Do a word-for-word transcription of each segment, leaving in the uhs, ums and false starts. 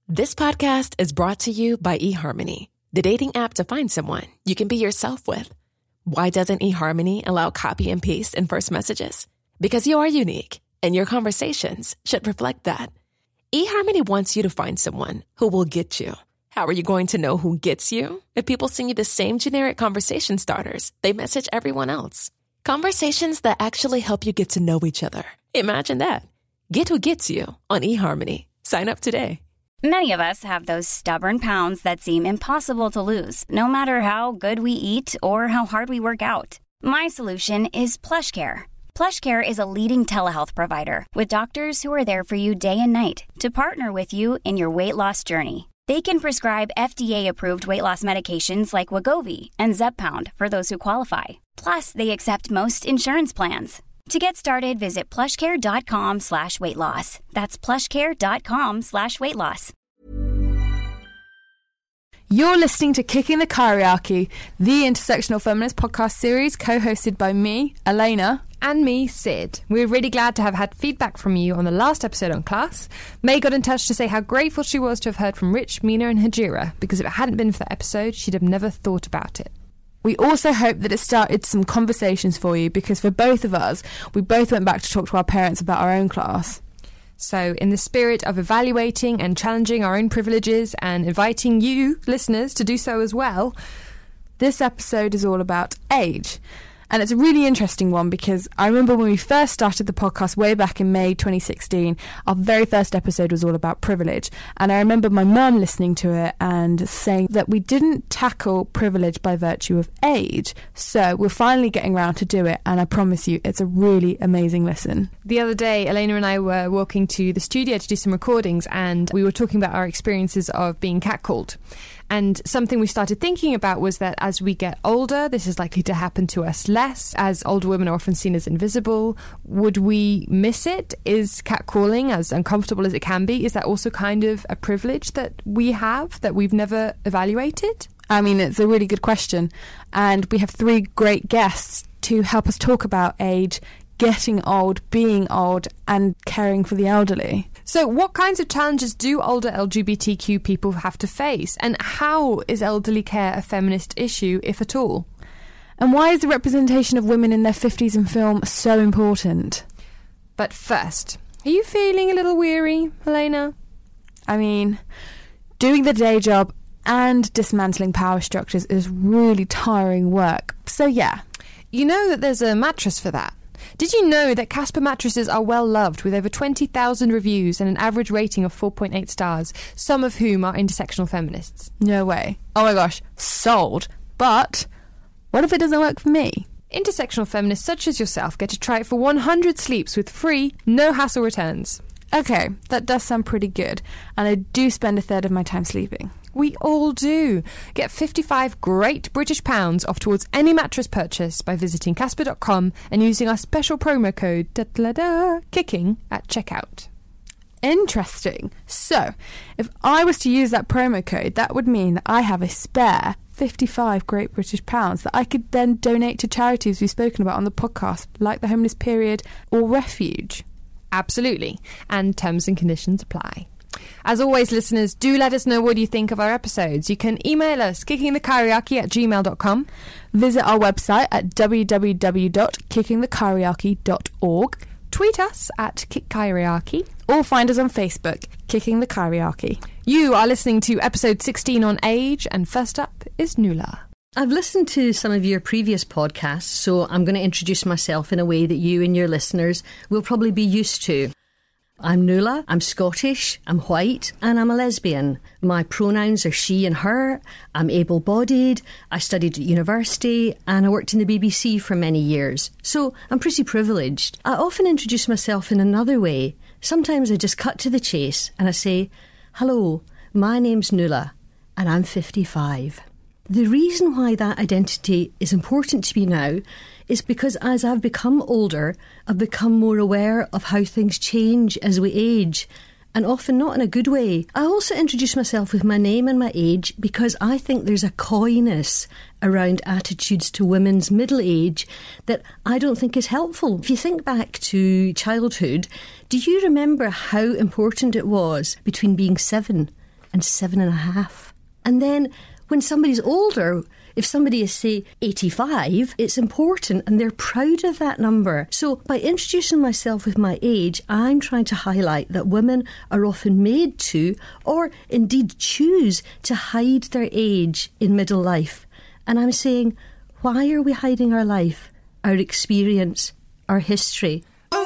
This podcast is brought to you by eHarmony, the dating app to find someone you can be yourself with. Why doesn't eHarmony allow copy and paste in first messages? Because you are unique, and your conversations should reflect that. eHarmony wants you to find someone who will get you. How are you going to know who gets you? If people send you the same generic conversation starters they message everyone else. Conversations that actually help you get to know each other. Imagine that. Get who gets you on eHarmony. Sign up today. Many of us have those stubborn pounds that seem impossible to lose, no matter how good we eat or how hard we work out. My solution is PlushCare. PlushCare is a leading telehealth provider with doctors who are there for you day and night to partner with you in your weight loss journey. They can prescribe F D A-approved weight loss medications like Wegovy and Zepbound for those who qualify. Plus, they accept most insurance plans. To get started, visit plushcare.com slash weight loss. That's plushcare.com slash weight loss. You're listening to Kicking the Kyriarchy, the intersectional feminist podcast series co-hosted by me, Elena. And me, Sid. We're really glad to have had feedback from you on the last episode on class. May got in touch to say how grateful she was to have heard from Rich, Mina and Hajira, because if it hadn't been for that episode, she'd have never thought about it. We also hope that it started some conversations for you, because for both of us, we both went back to talk to our parents about our own class. So, in the spirit of evaluating and challenging our own privileges and inviting you, listeners, to do so as well, this episode is all about age. And it's a really interesting one because I remember when we first started the podcast way back in May twenty sixteen, our very first episode was all about privilege. And I remember my mum listening to it and saying that we didn't tackle privilege by virtue of age. So we're finally getting around to do it. And I promise you, it's a really amazing listen. The other day, Elena and I were walking to the studio to do some recordings and we were talking about our experiences of being catcalled. And something we started thinking about was that as we get older, this is likely to happen to us less, as older women are often seen as invisible. Would we miss it? Is catcalling, as uncomfortable as it can be, is that also kind of a privilege that we have that we've never evaluated? I mean, it's a really good question. And we have three great guests to help us talk about age, getting old, being old, and caring for the elderly. So what kinds of challenges do older L G B T Q people have to face? And how is elderly care a feminist issue, if at all? And why is the representation of women in their fifties in film so important? But first, are you feeling a little weary, Elena? I mean, doing the day job and dismantling power structures is really tiring work. So yeah. You know that there's a mattress for that. Did you know that Casper mattresses are well loved with over twenty thousand reviews and an average rating of four point eight stars, some of whom are intersectional feminists? No way. Oh my gosh, sold. But what if it doesn't work for me? Intersectional feminists such as yourself get to try it for one hundred sleeps with free, no hassle returns. Okay, that does sound pretty good, and I do spend a third of my time sleeping. We all do. Get fifty-five great British pounds off towards any mattress purchase by visiting casper dot com and using our special promo code da da da kicking at checkout. Interesting. So, if I was to use that promo code, that would mean that I have a spare fifty-five great British pounds that I could then donate to charities we've spoken about on the podcast, like the Homeless Period or Refuge. Absolutely. And terms and conditions apply. As always, listeners, do let us know what you think of our episodes. You can email us, kicking the kyriarchy at gmail dot com. Visit our website at w w w dot kicking the kyriarchy dot org. Tweet us at kickkyriarchy. Or find us on Facebook, Kicking the Kyriarchy. You are listening to episode sixteen on age, and first up is Nuala. I've listened to some of your previous podcasts, so I'm going to introduce myself in a way that you and your listeners will probably be used to. I'm Nuala, I'm Scottish, I'm white, and I'm a lesbian. My pronouns are she and her, I'm able-bodied, I studied at university, and I worked in the B B C for many years, so I'm pretty privileged. I often introduce myself in another way. Sometimes I just cut to the chase and I say, hello, my name's Nuala, and I'm fifty-five. The reason why that identity is important to me now is because as I've become older, I've become more aware of how things change as we age, and often not in a good way. I also introduce myself with my name and my age because I think there's a coyness around attitudes to women's middle age that I don't think is helpful. If you think back to childhood, do you remember how important it was between being seven and seven and a half. And then when somebody's older, if somebody is, say, eighty-five, it's important and they're proud of that number. So by introducing myself with my age, I'm trying to highlight that women are often made to, or indeed choose to hide their age in middle life. And I'm saying, why are we hiding our life, our experience, our history?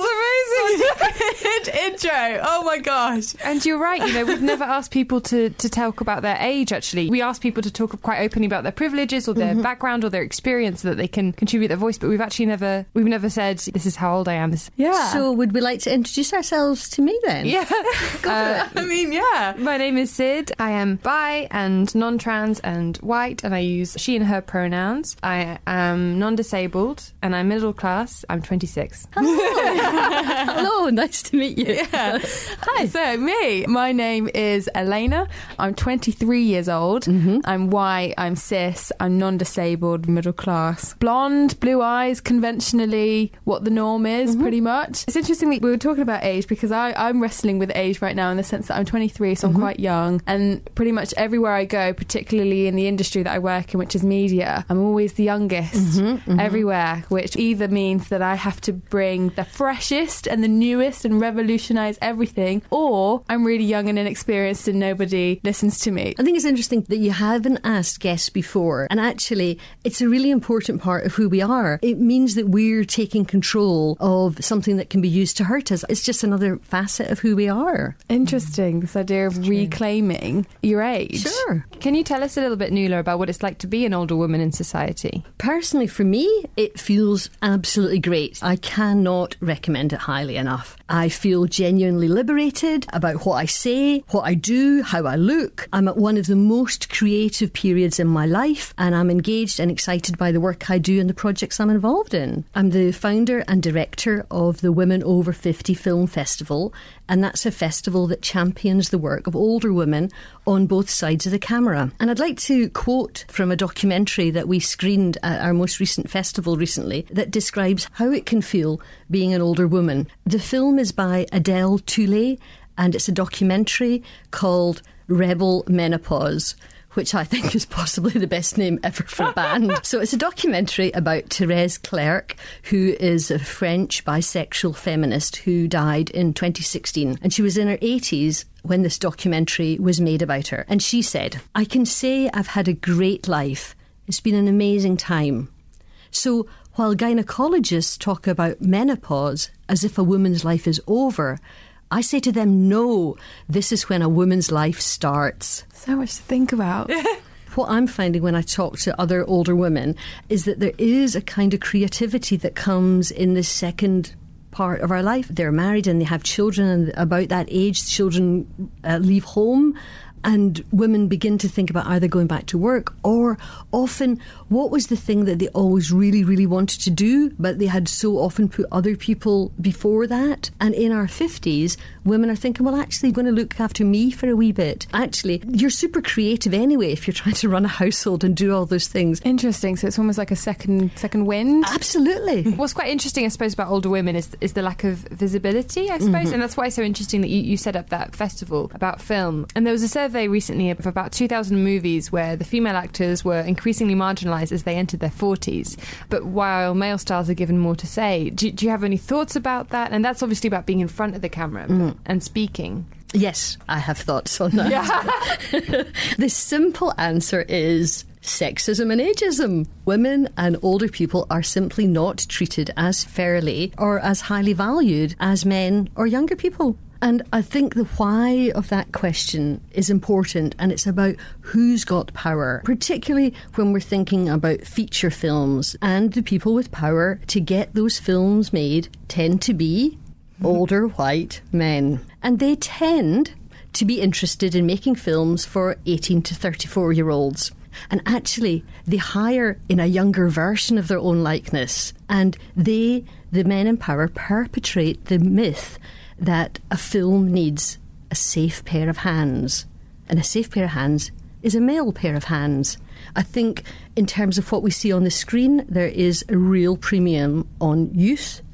Good intro. Oh my gosh. And you're right, you know, we've never asked people to, to talk about their age, actually. We ask people to talk quite openly about their privileges or their mm-hmm. background or their experience so that they can contribute their voice, but we've actually never we've never said, this is how old I am. This Yeah. So would we like to introduce ourselves to me then? Yeah. uh, I mean, yeah. My name is Sid. I am bi and non-trans and white, and I use she and her pronouns. I am non-disabled and I'm middle class. I'm twenty-six. Hello. Hello, nice to meet you. Yeah. Hi. So, me, my name is Elena. I'm twenty-three years old. Mm-hmm. I'm white, I'm cis, I'm non-disabled, middle class. Blonde, blue eyes, conventionally what the norm is, mm-hmm. pretty much. It's interesting that we were talking about age because I, I'm wrestling with age right now in the sense that I'm twenty-three, so mm-hmm. I'm quite young. And pretty much everywhere I go, particularly in the industry that I work in, which is media, I'm always the youngest mm-hmm. Mm-hmm. everywhere, which either means that I have to bring the freshest and the newest and revolutionise everything, or I'm really young and inexperienced and nobody listens to me. I think it's interesting that you haven't asked guests before, and actually it's a really important part of who we are. It means that we're taking control of something that can be used to hurt us. It's just another facet of who we are. Interesting, this idea of reclaiming your age. Sure. Can you tell us a little bit, Nuala, about what it's like to be an older woman in society? Personally, for me, it feels absolutely great. I cannot recommend it highly enough. I feel genuinely liberated about what I say, what I do, how I look. I'm at one of the most creative periods in my life, and I'm engaged and excited by the work I do and the projects I'm involved in. I'm the founder and director of the Women Over fifty Film Festival, and that's a festival that champions the work of older women on both sides of the camera. And I'd like to quote from a documentary that we screened at our most recent festival recently that describes how it can feel being an older woman. The film is by Adele Tooley, and it's a documentary called Rebel Menopause, which I think is possibly the best name ever for a band. So it's a documentary about Thérèse Clerc, who is a French bisexual feminist who died in twenty sixteen. And she was in her eighties when this documentary was made about her. And she said, "I can say I've had a great life. It's been an amazing time. So while gynecologists talk about menopause as if a woman's life is over, I say to them, no, this is when a woman's life starts." So much to think about. What I'm finding when I talk to other older women is that there is a kind of creativity that comes in this second part of our life. They're married and they have children, and about that age, children uh, leave home. And women begin to think about either going back to work or often what was the thing that they always really, really wanted to do, but they had so often put other people before that. And in our fifties, women are thinking, well, actually, I'm going to look after me for a wee bit. Actually, you're super creative anyway if you're trying to run a household and do all those things. Interesting. So it's almost like a second second wind. Absolutely. What's quite interesting, I suppose, about older women is is the lack of visibility, I suppose. Mm-hmm. And that's why it's so interesting that you, you set up that festival about film. And there was a survey recently of about two thousand movies where the female actors were increasingly marginalised as they entered their forties, but while male stars are given more to say. Do, do you have any thoughts about that? And that's obviously about being in front of the camera mm. and speaking. Yes, I have thoughts on that. Yeah. The simple answer is sexism and ageism. Women and older people are simply not treated as fairly or as highly valued as men or younger people. And I think the why of that question is important, and it's about who's got power, particularly when we're thinking about feature films. And the people with power to get those films made tend to be older white men. And they tend to be interested in making films for eighteen to thirty-four year olds. And actually, they hire in a younger version of their own likeness. And they, the men in power, perpetrate the myth that a film needs a safe pair of hands. And a safe pair of hands is a male pair of hands. I think in terms of what we see on the screen, there is a real premium on youth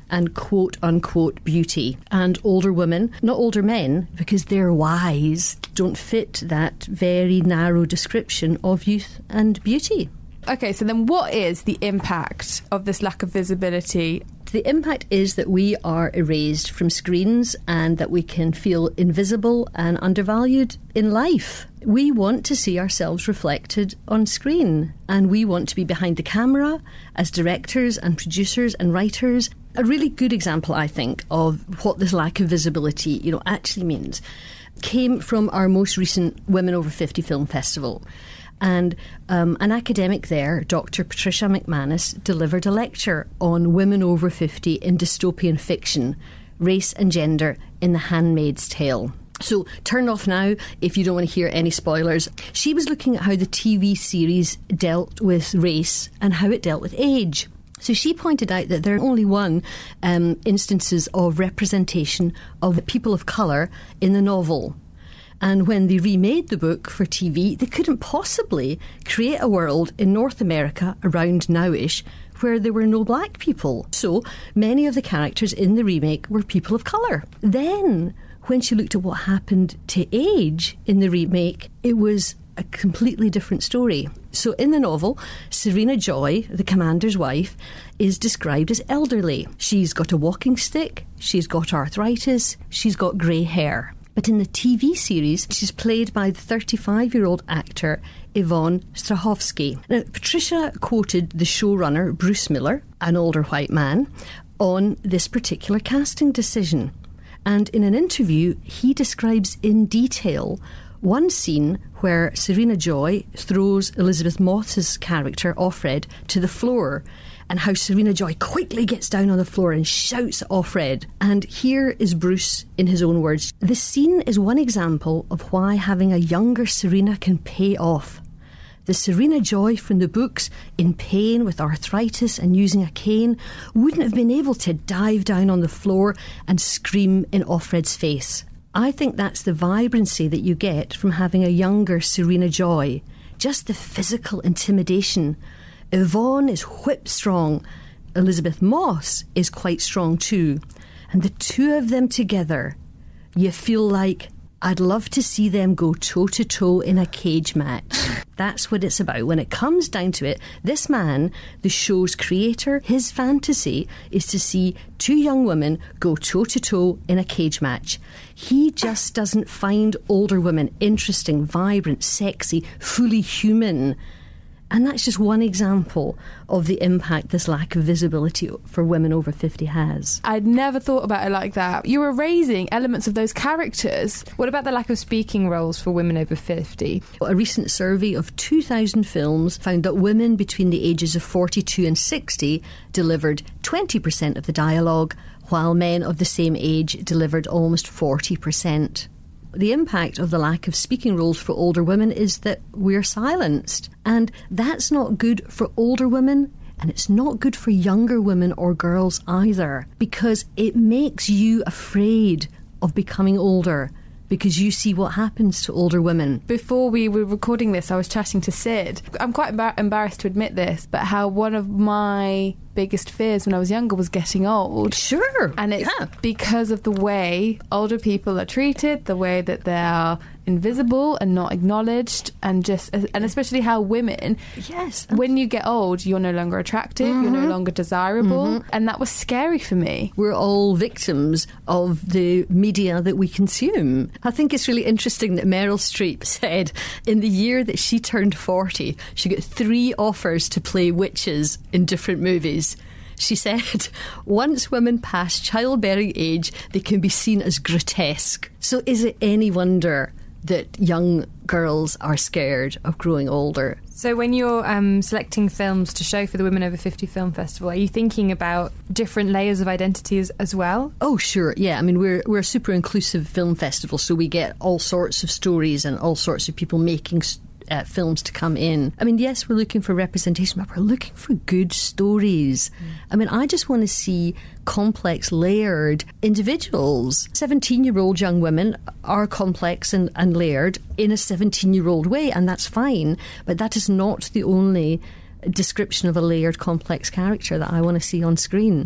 and quote-unquote beauty. And older women, not older men, because they're wise, don't fit that very narrow description of youth and beauty. Okay, so then what is the impact of this lack of visibility? The impact is that we are erased from screens and that we can feel invisible and undervalued in life. We want to see ourselves reflected on screen, and we want to be behind the camera as directors and producers and writers. A really good example, I think, of what this lack of visibility, you know, actually means came from our most recent Women Over fifty Film Festival. And um, an academic there, Doctor Patricia McManus, delivered a lecture on women over fifty in dystopian fiction, race and gender in The Handmaid's Tale. So turn off now if you don't want to hear any spoilers. She was looking at how the T V series dealt with race and how it dealt with age. So she pointed out that there are only one um, instances of representation of people of colour in the novel. And when they remade the book for T V, they couldn't possibly create a world in North America around nowish where there were no black people. So many of the characters in the remake were people of colour. Then, when she looked at what happened to age in the remake, it was a completely different story. So in the novel, Serena Joy, the commander's wife, is described as elderly. She's got a walking stick, she's got arthritis, she's got grey hair. But in the T V series, she's played by the thirty-five-year-old actor Yvonne Strahovski. Now, Patricia quoted the showrunner, Bruce Miller, an older white man, on this particular casting decision. And in an interview, he describes in detail one scene where Serena Joy throws Elizabeth Moss's character, Offred, to the floor, and how Serena Joy quickly gets down on the floor and shouts at Offred. And here is Bruce in his own words. This scene is one example of why having a younger Serena can pay off. The Serena Joy from the books, in pain with arthritis and using a cane, wouldn't have been able to dive down on the floor and scream in Offred's face. I think that's the vibrancy that you get from having a younger Serena Joy. Just the physical intimidation. Yvonne is whip strong. Elizabeth Moss is quite strong too. And the two of them together, you feel like I'd love to see them go toe-to-toe in a cage match. That's what it's about. When it comes down to it, this man, the show's creator, his fantasy is to see two young women go toe-to-toe in a cage match. He just doesn't find older women interesting, vibrant, sexy, fully human. And that's just one example of the impact this lack of visibility for women over fifty has. I'd never thought about it like that. You're erasing elements of those characters. What about the lack of speaking roles for women over fifty? A recent survey of two thousand films found that women between the ages of forty-two and sixty delivered twenty percent of the dialogue, while men of the same age delivered almost forty percent. The impact of the lack of speaking roles for older women is that we're silenced. And that's not good for older women, and it's not good for younger women or girls either, because it makes you afraid of becoming older, because you see what happens to older women. Before we were recording this, I was chatting to Sid. I'm quite embar- embarrassed to admit this, but how one of my biggest fears when I was younger was getting old. Sure. And it's yeah. because of the way older people are treated, the way that they are invisible and not acknowledged, and just and especially how women, yes, when you get old, you're no longer attractive, mm-hmm. you're no longer desirable, mm-hmm. and that was scary for me. We're all victims of the media that we consume. I think it's really interesting that Meryl Streep said in the year that she turned forty, she got three offers to play witches in different movies. She said, once women pass childbearing age, they can be seen as grotesque. So is it any wonder that young girls are scared of growing older? So when you're um, selecting films to show for the Women Over fifty Film Festival, are you thinking about different layers of identity as, as well? Oh, sure, yeah. I mean, we're we're a super inclusive film festival, so we get all sorts of stories and all sorts of people making Uh, films to come in. I mean, yes, we're looking for representation, but we're looking for good stories. Mm. I mean, I just want to see complex, layered individuals. seventeen-year-old young women are complex and, and layered in a seventeen-year-old way, and that's fine, but that is not the only description of a layered, complex character that I want to see on screen.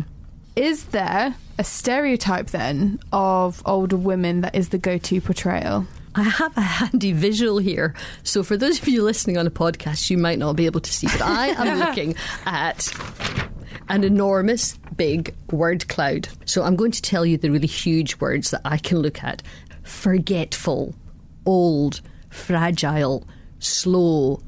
is there a stereotype then of older women that is the go-to portrayal? I have a handy visual here. So for those of you listening on a podcast, you might not be able to see, but I am looking at an enormous big word cloud. So I'm going to tell you the really huge words that I can look at. Forgetful, old, fragile, slow,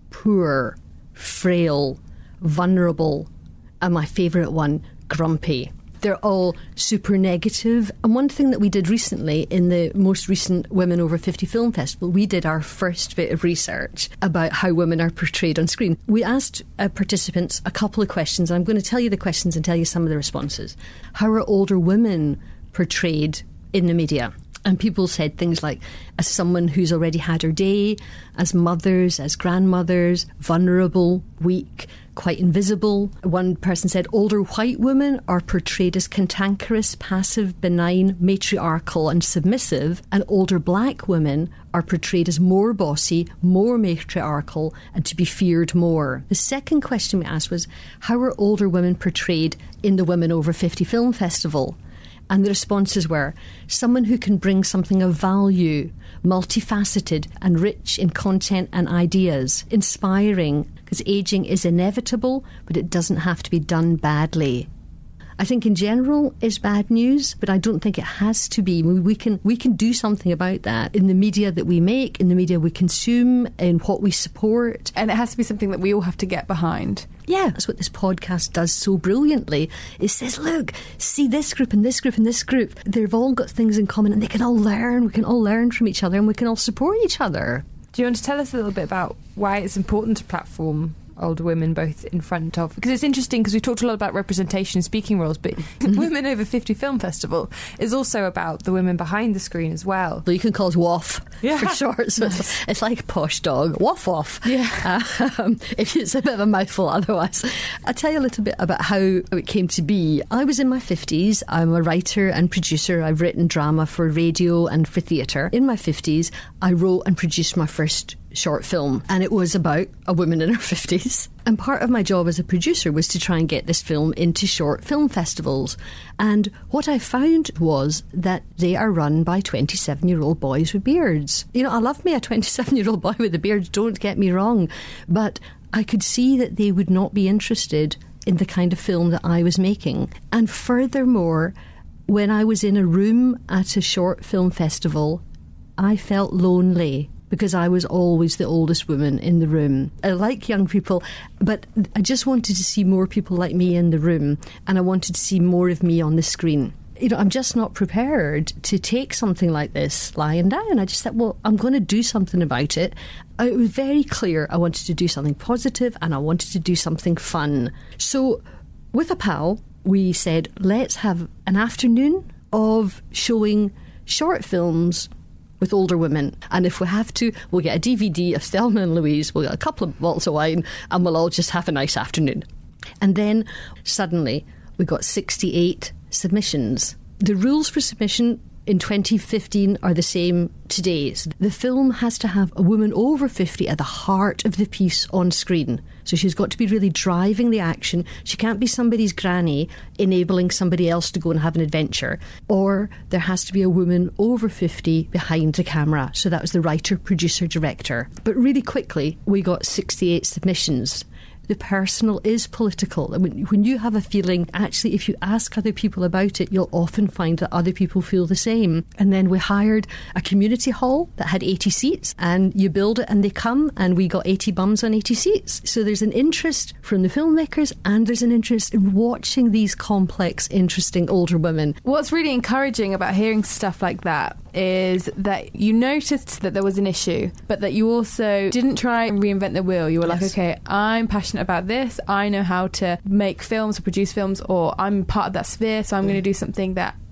poor, frail, vulnerable, and my favourite one, grumpy. They're all super negative. And one thing that we did recently in the most recent Women Over fifty Film Festival, we did our first bit of research about how women are portrayed on screen. We asked uh, participants a couple of questions, and I'm going to tell you the questions and tell you some of the responses. How are older women portrayed in the media? And people said things like, as someone who's already had her day, as mothers, as grandmothers, vulnerable, weak, quite invisible. One person said older white women are portrayed as cantankerous, passive, benign, matriarchal and submissive, and older black women are portrayed as more bossy, more matriarchal, and to be feared more. The second question we asked was, how are older women portrayed in the Women Over fifty Film Festival? And the responses were, someone who can bring something of value, multifaceted and rich in content and ideas, inspiring, because ageing is inevitable, but it doesn't have to be done badly. I think in general it's bad news, but I don't think it has to be. We can we can do something about that in the media that we make, in the media we consume, in what we support. And it has to be something that we all have to get behind. Yeah, that's what this podcast does so brilliantly. It says, look, see this group and this group and this group. They've all got things in common and they can all learn. We can all learn from each other and we can all support each other. Do you want to tell us a little bit about why it's important to platform older women both in front of, because it's interesting because we talked a lot about representation and speaking roles, but Women Over fifty Film Festival is also about the women behind the screen as well. Well, you can call it W O F yeah. for short, so nice. it's, it's like a posh dog, W O F W O F. Yeah. Um, if it's a bit of a mouthful otherwise. I'll tell you a little bit about how it came to be. I was in my fifties. I'm a writer and producer. I've written drama for radio and for theatre. In my fifties, I wrote and produced my first short film, and it was about a woman in her fifties. And part of my job as a producer was to try and get this film into short film festivals. And what I found was that they are run by twenty-seven-year-old boys with beards. You know, I love me a twenty-seven-year-old boy with a beard, don't get me wrong, but I could see that they would not be interested in the kind of film that I was making. And furthermore, when I was in a room at a short film festival, I felt lonely, because I was always the oldest woman in the room. I like young people, but I just wanted to see more people like me in the room, and I wanted to see more of me on the screen. You know, I'm just not prepared to take something like this lying down. I just thought, well, I'm going to do something about it. It was very clear I wanted to do something positive and I wanted to do something fun. So with a pal, we said, let's have an afternoon of showing short films with older women, and if we have to, we'll get a D V D of Thelma and Louise, we'll get a couple of bottles of wine, and we'll all just have a nice afternoon. And then suddenly we got sixty-eight submissions. The rules for submission in twenty fifteen are the same today. So the film has to have a woman over fifty at the heart of the piece on screen. So she's got to be really driving the action. She can't be somebody's granny enabling somebody else to go and have an adventure. Or there has to be a woman over fifty behind the camera. So that was the writer, producer, director. But really quickly, we got sixty-eight submissions. The personal is political. When, when you have a feeling, actually, if you ask other people about it, you'll often find that other people feel the same. And then we hired a community hall that had eighty seats, and you build it and they come, and we got eighty bums on eighty seats. So there's an interest from the filmmakers, and there's an interest in watching these complex, interesting older women. What's really encouraging about hearing stuff like that is that you noticed that there was an issue, but that you also didn't try and reinvent the wheel. You were yes. like, okay, I'm passionate about this, I know how to make films or produce films, or I'm part of that sphere, so I'm mm. going to do something that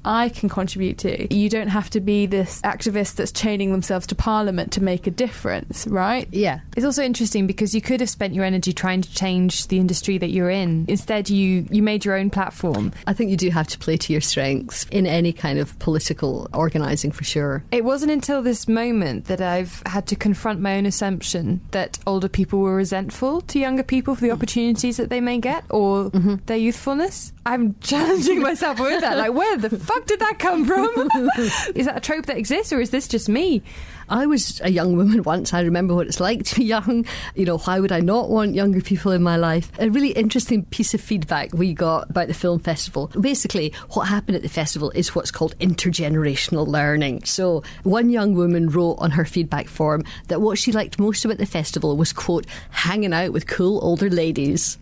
I can contribute to. You don't have to be this activist that's chaining themselves to Parliament to make a difference, right? Yeah. It's also interesting because you could have spent your energy trying to change the industry that you're in. Instead, you, you made your own platform. I think you do have to play to your strengths in any kind of political organising, for sure. It wasn't until this moment that I've had to confront my own assumption that older people were resentful to younger people for the opportunities that they may get or mm-hmm. their youthfulness. I'm challenging myself with that. Like, where the fuck did that come from? Is that a trope that exists, or is this just me? I was a young woman once. I remember what it's like to be young. You know, why would I not want younger people in my life? A really interesting piece of feedback we got about the film festival. Basically, what happened at the festival is what's called intergenerational learning. So one young woman wrote on her feedback form that what she liked most about the festival was, quote, hanging out with cool older ladies.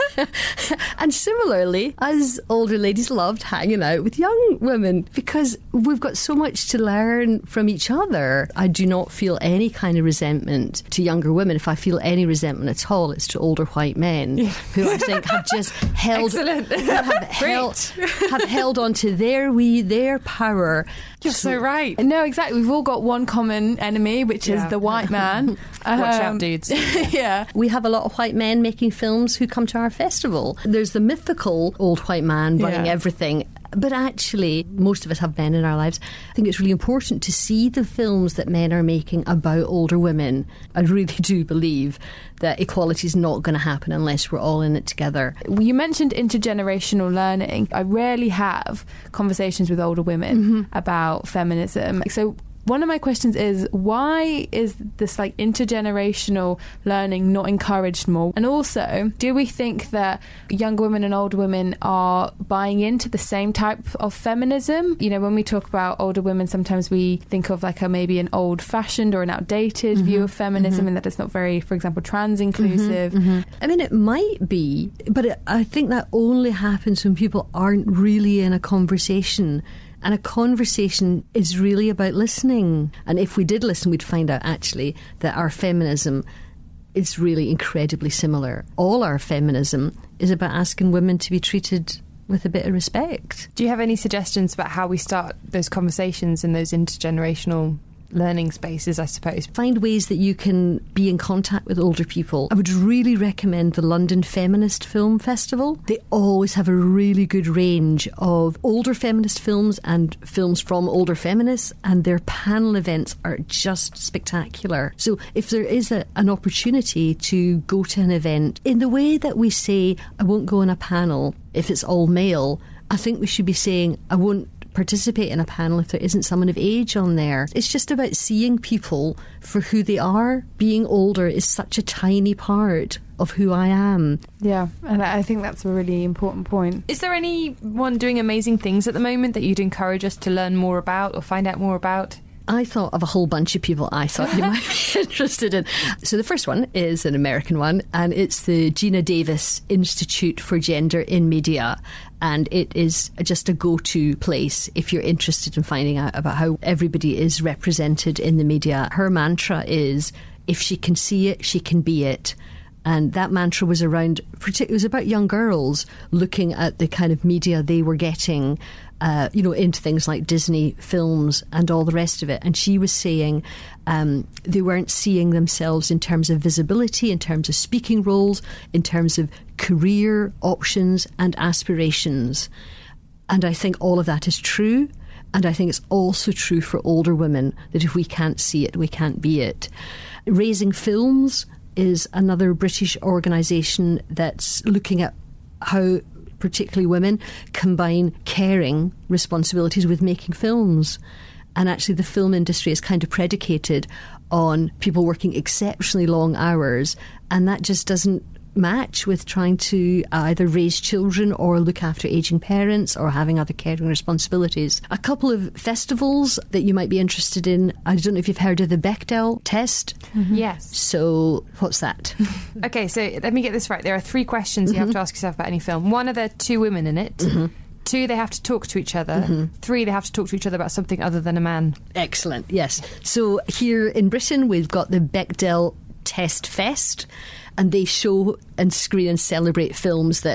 And similarly, us older ladies loved hanging out with young women because we've got so much to learn from each other. I do not feel any kind of resentment to younger women. If I feel any resentment at all, it's to older white men yeah. who I think have just held Excellent. have held have held on to their wee their power. You're so, so right. No, exactly. We've all got one common enemy, which yeah. is the white man. um, Watch out, dudes. Yeah. We have a lot of white men making films who come to our festival. There's the mythical old white man running yeah. everything. But actually, most of us have men in our lives. I think it's really important to see the films that men are making about older women. I really do believe that equality is not going to happen unless we're all in it together. You mentioned intergenerational learning. I rarely have conversations with older women mm-hmm. about feminism. So one of my questions is, why is this like intergenerational learning not encouraged more? And also, do we think that young women and older women are buying into the same type of feminism? You know, when we talk about older women, sometimes we think of like a maybe an old-fashioned or an outdated mm-hmm. view of feminism, mm-hmm. and that it's not very, for example, trans-inclusive. Mm-hmm. Mm-hmm. I mean, it might be, but it, I think that only happens when people aren't really in a conversation. And a conversation is really about listening. And if we did listen, we'd find out actually that our feminism is really incredibly similar. All our feminism is about asking women to be treated with a bit of respect. Do you have any suggestions about how we start those conversations in those intergenerational learning spaces, I suppose? Find ways that you can be in contact with older people. I would really recommend the London Feminist Film Festival. They always have a really good range of older feminist films and films from older feminists, and their panel events are just spectacular. So if there is a, an opportunity to go to an event, in the way that we say, I won't go on a panel if it's all male, I think we should be saying, I won't participate in a panel if there isn't someone of age on there. It's just about seeing people for who they are. Being older is such a tiny part of who I am. Yeah, and I think that's a really important point. Is there anyone doing amazing things at the moment that you'd encourage us to learn more about or find out more about? I thought of a whole bunch of people I thought you might be interested in. So the first one is an American one, and it's the Gina Davis Institute for Gender in Media. And it is just a go-to place if you're interested in finding out about how everybody is represented in the media. Her mantra is, if she can see it, she can be it. And that mantra was around, it was about young girls looking at the kind of media they were getting, uh, you know, into things like Disney films and all the rest of it. And she was saying um, they weren't seeing themselves in terms of visibility, in terms of speaking roles, in terms of career options and aspirations. And I think all of that is true. And I think it's also true for older women, that if we can't see it, we can't be it. Raising Films is another British organisation that's looking at how particularly women combine caring responsibilities with making films. And actually the film industry is kind of predicated on people working exceptionally long hours, and that just doesn't match with trying to either raise children or look after ageing parents or having other caring responsibilities. A couple of festivals that you might be interested in. I don't know if you've heard of the Bechdel test. Mm-hmm. Yes. So what's that? Okay, so let me get this right. There are three questions mm-hmm. you have to ask yourself about any film. One, are there two women in it? Mm-hmm. Two, they have to talk to each other. Mm-hmm. Three, they have to talk to each other about something other than a man. Excellent, yes. So here in Britain, we've got the Bechdel Test Fest, and they show and screen and celebrate films that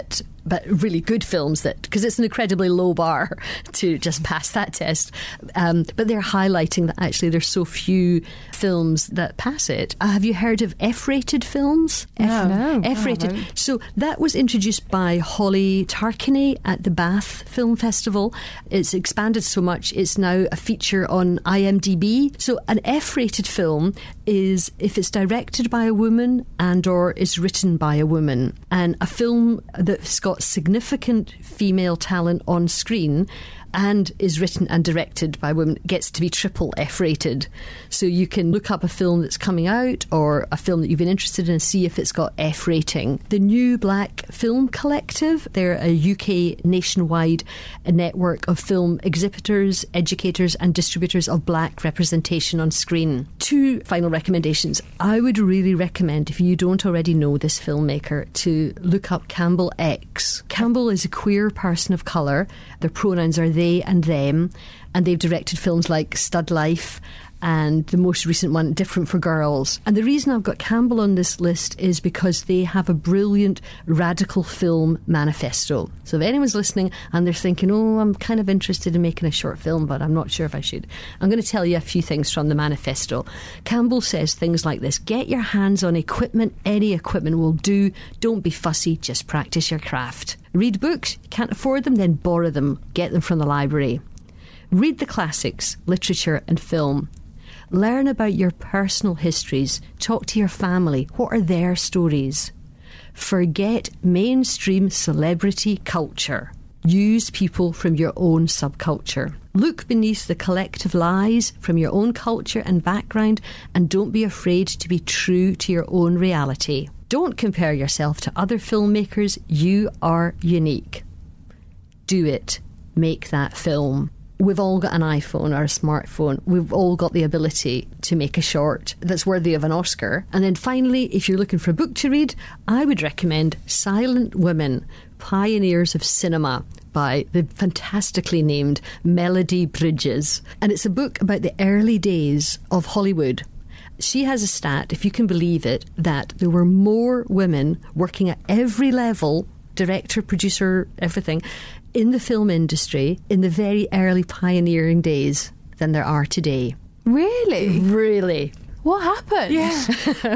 but really good films that, because it's an incredibly low bar to just pass that test. Um, but they're highlighting that actually there's so few films that pass it. Uh, have you heard of F-rated films? No. F- No. F-rated. Oh, So that was introduced by Holly Tarkany at the Bath Film Festival. It's expanded so much, it's now a feature on I M D B. So an F-rated film is if it's directed by a woman and or is written by a woman, and a film that's got significant female talent on screen and is written and directed by women gets to be triple F-rated. So you can look up a film that's coming out or a film that you've been interested in and see if it's got F rating. The New Black Film Collective, they're a U K nationwide network of film exhibitors, educators and distributors of black representation on screen. Two final recommendations. I would really recommend, if you don't already know this filmmaker, to look up Campbell X. Campbell is a queer person of colour. Their pronouns are they and them, and they've directed films like Stud Life and the most recent one, Different for Girls. And the reason I've got Campbell on this list is because they have a brilliant radical film manifesto. So if anyone's listening and they're thinking, oh, I'm kind of interested in making a short film, but I'm not sure if I should, I'm going to tell you a few things from the manifesto. Campbell says things like this: get your hands on equipment, any equipment will do, don't be fussy, just practice your craft. Read books, can't afford them, then borrow them, get them from the library. Read the classics, literature and film. Learn about your personal histories. Talk to your family. What are their stories? Forget mainstream celebrity culture. Use people from your own subculture. Look beneath the collective lies from your own culture and background, and don't be afraid to be true to your own reality. Don't compare yourself to other filmmakers. You are unique. Do it. Make that film. We've all got an iPhone or a smartphone. We've all got the ability to make a short that's worthy of an Oscar. And then finally, if you're looking for a book to read, I would recommend Silent Women, Pioneers of Cinema, by the fantastically named Melody Bridges. And it's a book about the early days of Hollywood. She has a stat, if you can believe it, that there were more women working at every level, director, producer, everything, in the film industry in the very early pioneering days than there are today. Really? Really. What happened? Yeah.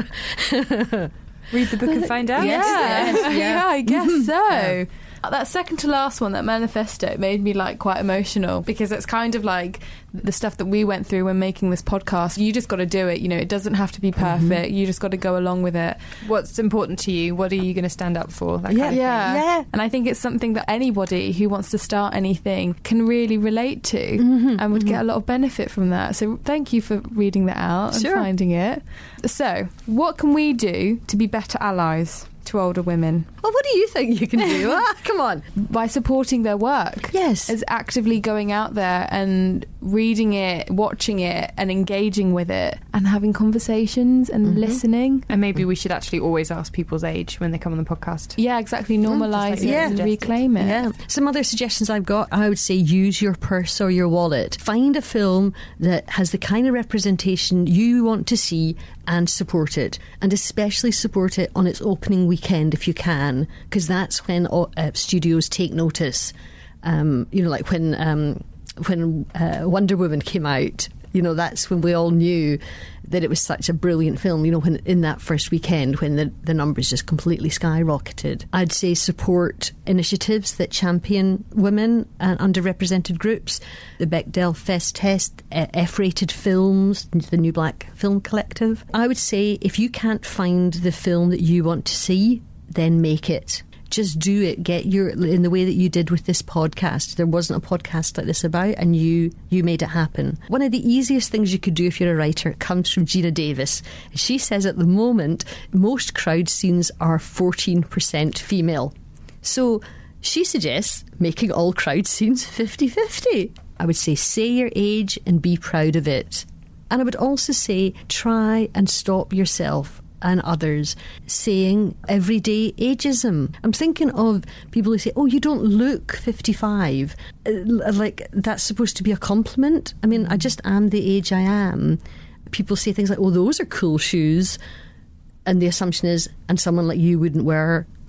Read the book and find out. Yeah, yeah, yeah I guess Mm-hmm. so. Yeah. That second to last one, that manifesto, made me like quite emotional, because it's kind of like the stuff that we went through when making this podcast. You just got to do it. You know, it doesn't have to be perfect. Mm-hmm. You just got to go along with it. What's important to you? What are you going to stand up for? That Yeah, kind of yeah, thing. yeah. And I think it's something that anybody who wants to start anything can really relate to, Mm-hmm. and would Mm-hmm. get a lot of benefit from that. So thank you for reading that out Sure. and finding it. So, what can we do to be better allies to older women? Well, what do you think you can do? ah, come on. By supporting their work. Yes. As actively going out there and reading it, watching it and engaging with it and having conversations and Mm-hmm. listening. And maybe we should actually always ask people's age when they come on the podcast. Yeah, exactly. Normalise Just it like you and suggested. reclaim it. Yeah. Some other suggestions I've got, I would say use your purse or your wallet. Find a film that has the kind of representation you want to see and support it. And especially support it on its opening weekend if you can, because that's when uh, studios take notice. Um, you know, like when um, when uh, Wonder Woman came out, you know, that's when we all knew that it was such a brilliant film, you know, when in that first weekend when the, the numbers just completely skyrocketed. I'd say support initiatives that champion women and underrepresented groups. The Bechdel Fest Test, uh, F-rated films, the New Black Film Collective. I would say if you can't find the film that you want to see, then make it. Just do it. Get your, in the way that you did with this podcast. There wasn't a podcast like this about, and you you made it happen. One of the easiest things you could do if you're a writer comes from Gina Davis. She says at the moment most crowd scenes are fourteen percent female. So she suggests making all crowd scenes fifty-fifty. I would say say your age and be proud of it. And I would also say try and stop yourself and others saying everyday ageism. I'm thinking of people who say, oh, you don't look fifty-five. Uh, like, that's supposed to be a compliment. I mean, I just am the age I am. People say things like, oh, those are cool shoes. And the assumption is, and someone like you wouldn't wear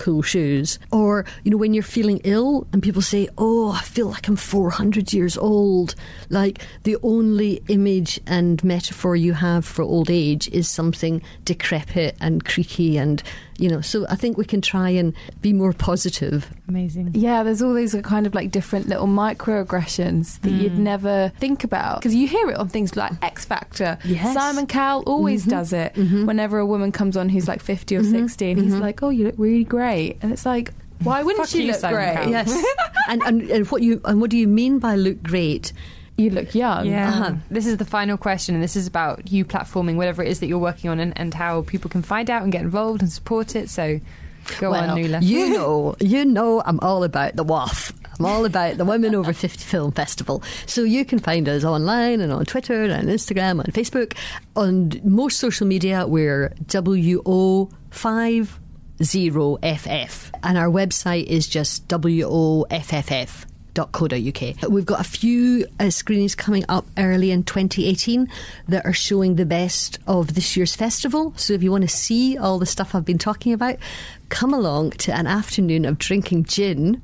cool shoes. Or, you know, when you're feeling ill and people say, oh, I feel like I'm four hundred years old. Like, the only image and metaphor you have for old age is something decrepit and creaky and, you know, so I think we can try and be more positive. Amazing. Yeah, there's all these kind of like different little microaggressions that mm. you'd never think about. Because you hear it on things like X Factor. Yes. Simon Cowell always mm-hmm. does it. Mm-hmm. Whenever a woman comes on who's like fifty or mm-hmm. sixty and he's mm-hmm. like, oh, you look really great. And it's like, why wouldn't Fuck she you, look Simon great? Cowell. Yes. and, and, and, what you, and what do you mean by look great? You look young. Yeah. Uh-huh. This is the final question, and this is about you platforming whatever it is that you're working on and, and how people can find out and get involved and support it. So go well, on, Nuala. You know, you know I'm all about the W O F. I'm all about the Women Over fifty Film Festival. So you can find us online and on Twitter and Instagram and Facebook. On most social media, we're W O five zero F F. And our website is just W O F F F. dot co dot U K. We've got a few uh, screenings coming up early in twenty eighteen that are showing the best of this year's festival. So if you want to see all the stuff I've been talking about, come along to an afternoon of drinking gin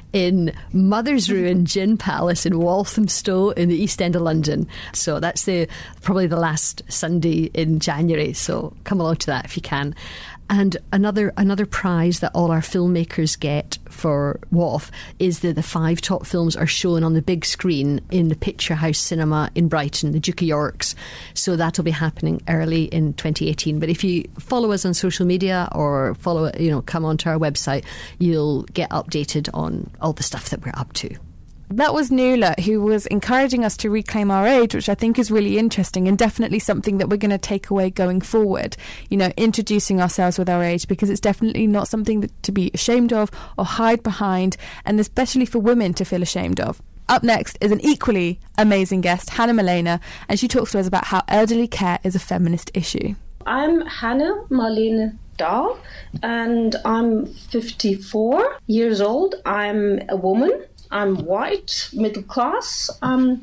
in Mother's Ruin Gin Palace in Walthamstow in the East End of London. So that's the probably the last Sunday in January. So come along to that if you can. And another another prize that all our filmmakers get for W O F is that the five top films are shown on the big screen in the Picture House Cinema in Brighton, the Duke of York's. So that'll be happening early in twenty eighteen. But if you follow us on social media or follow, you know, come onto our website, you'll get updated on all the stuff that we're up to. That was Nuala, who was encouraging us to reclaim our age, which I think is really interesting and definitely something that we're going to take away going forward. You know, introducing ourselves with our age, because it's definitely not something that, to be ashamed of or hide behind, and especially for women to feel ashamed of. Up next is an equally amazing guest, Hannah Malena, and she talks to us about how elderly care is a feminist issue. I'm Hannah Malena Dahl, and I'm fifty-four years old. I'm a woman. I'm white, middle class. Um,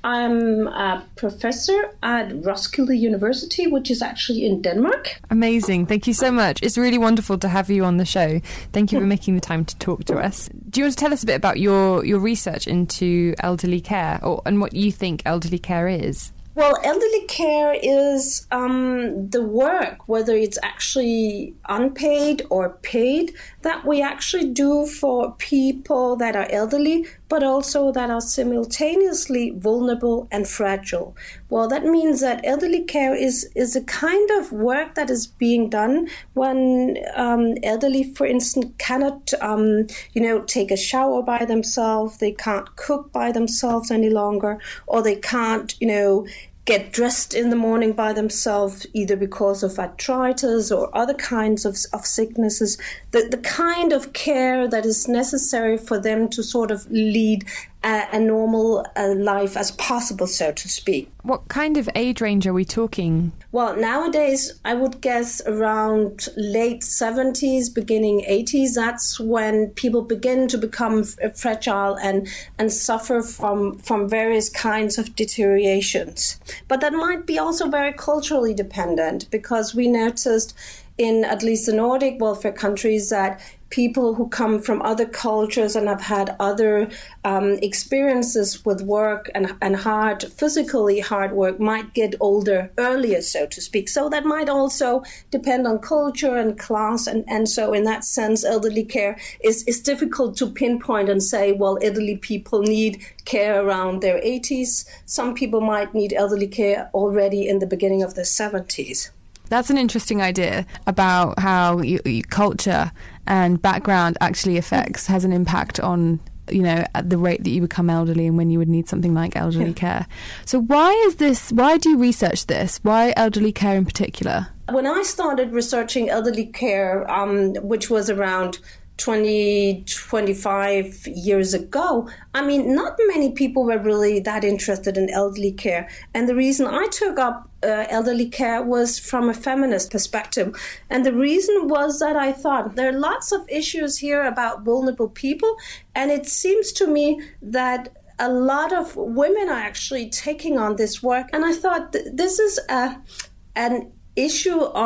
I'm a professor at Roskilde University, which is actually in Denmark. Amazing. Thank you so much. It's really wonderful to have you on the show. Thank you for making the time to talk to us. Do you want to tell us a bit about your, your research into elderly care, or and what you think elderly care is? Well, elderly care is um, the work, whether it's actually unpaid or paid, that we actually do for people that are elderly, but also that are simultaneously vulnerable and fragile. Well, that means that elderly care is, is a kind of work that is being done when um, elderly, for instance, cannot, um, you know, take a shower by themselves, they can't cook by themselves any longer, or they can't, you know, get dressed in the morning by themselves, either because of arthritis or other kinds of, of sicknesses, the, the kind of care that is necessary for them to sort of lead a, a normal uh, life as possible, so to speak. What kind of age range are we talking? Well, nowadays, I would guess around late seventies, beginning eighties. That's when people begin to become f- fragile and, and suffer from, from various kinds of deteriorations. But that might be also very culturally dependent, because we noticed in at least the Nordic welfare countries that people who come from other cultures and have had other um, experiences with work and, and hard, physically hard work might get older earlier, so to speak. So that might also depend on culture and class. And, and so in that sense, elderly care is, is difficult to pinpoint and say, well, elderly people need care around their eighties. Some people might need elderly care already in the beginning of their seventies. That's an interesting idea about how you, you, culture and background actually affects, has an impact on, you know, at the rate that you become elderly and when you would need something like elderly yeah. care. So why is this, why do you research this? Why elderly care in particular? When I started researching elderly care, um, which was around twenty, twenty-five years ago, I mean, not many people were really that interested in elderly care. And the reason I took up uh, elderly care was from a feminist perspective. And the reason was that I thought there are lots of issues here about vulnerable people. And it seems to me that a lot of women are actually taking on this work. And I thought th- this is a, an issue of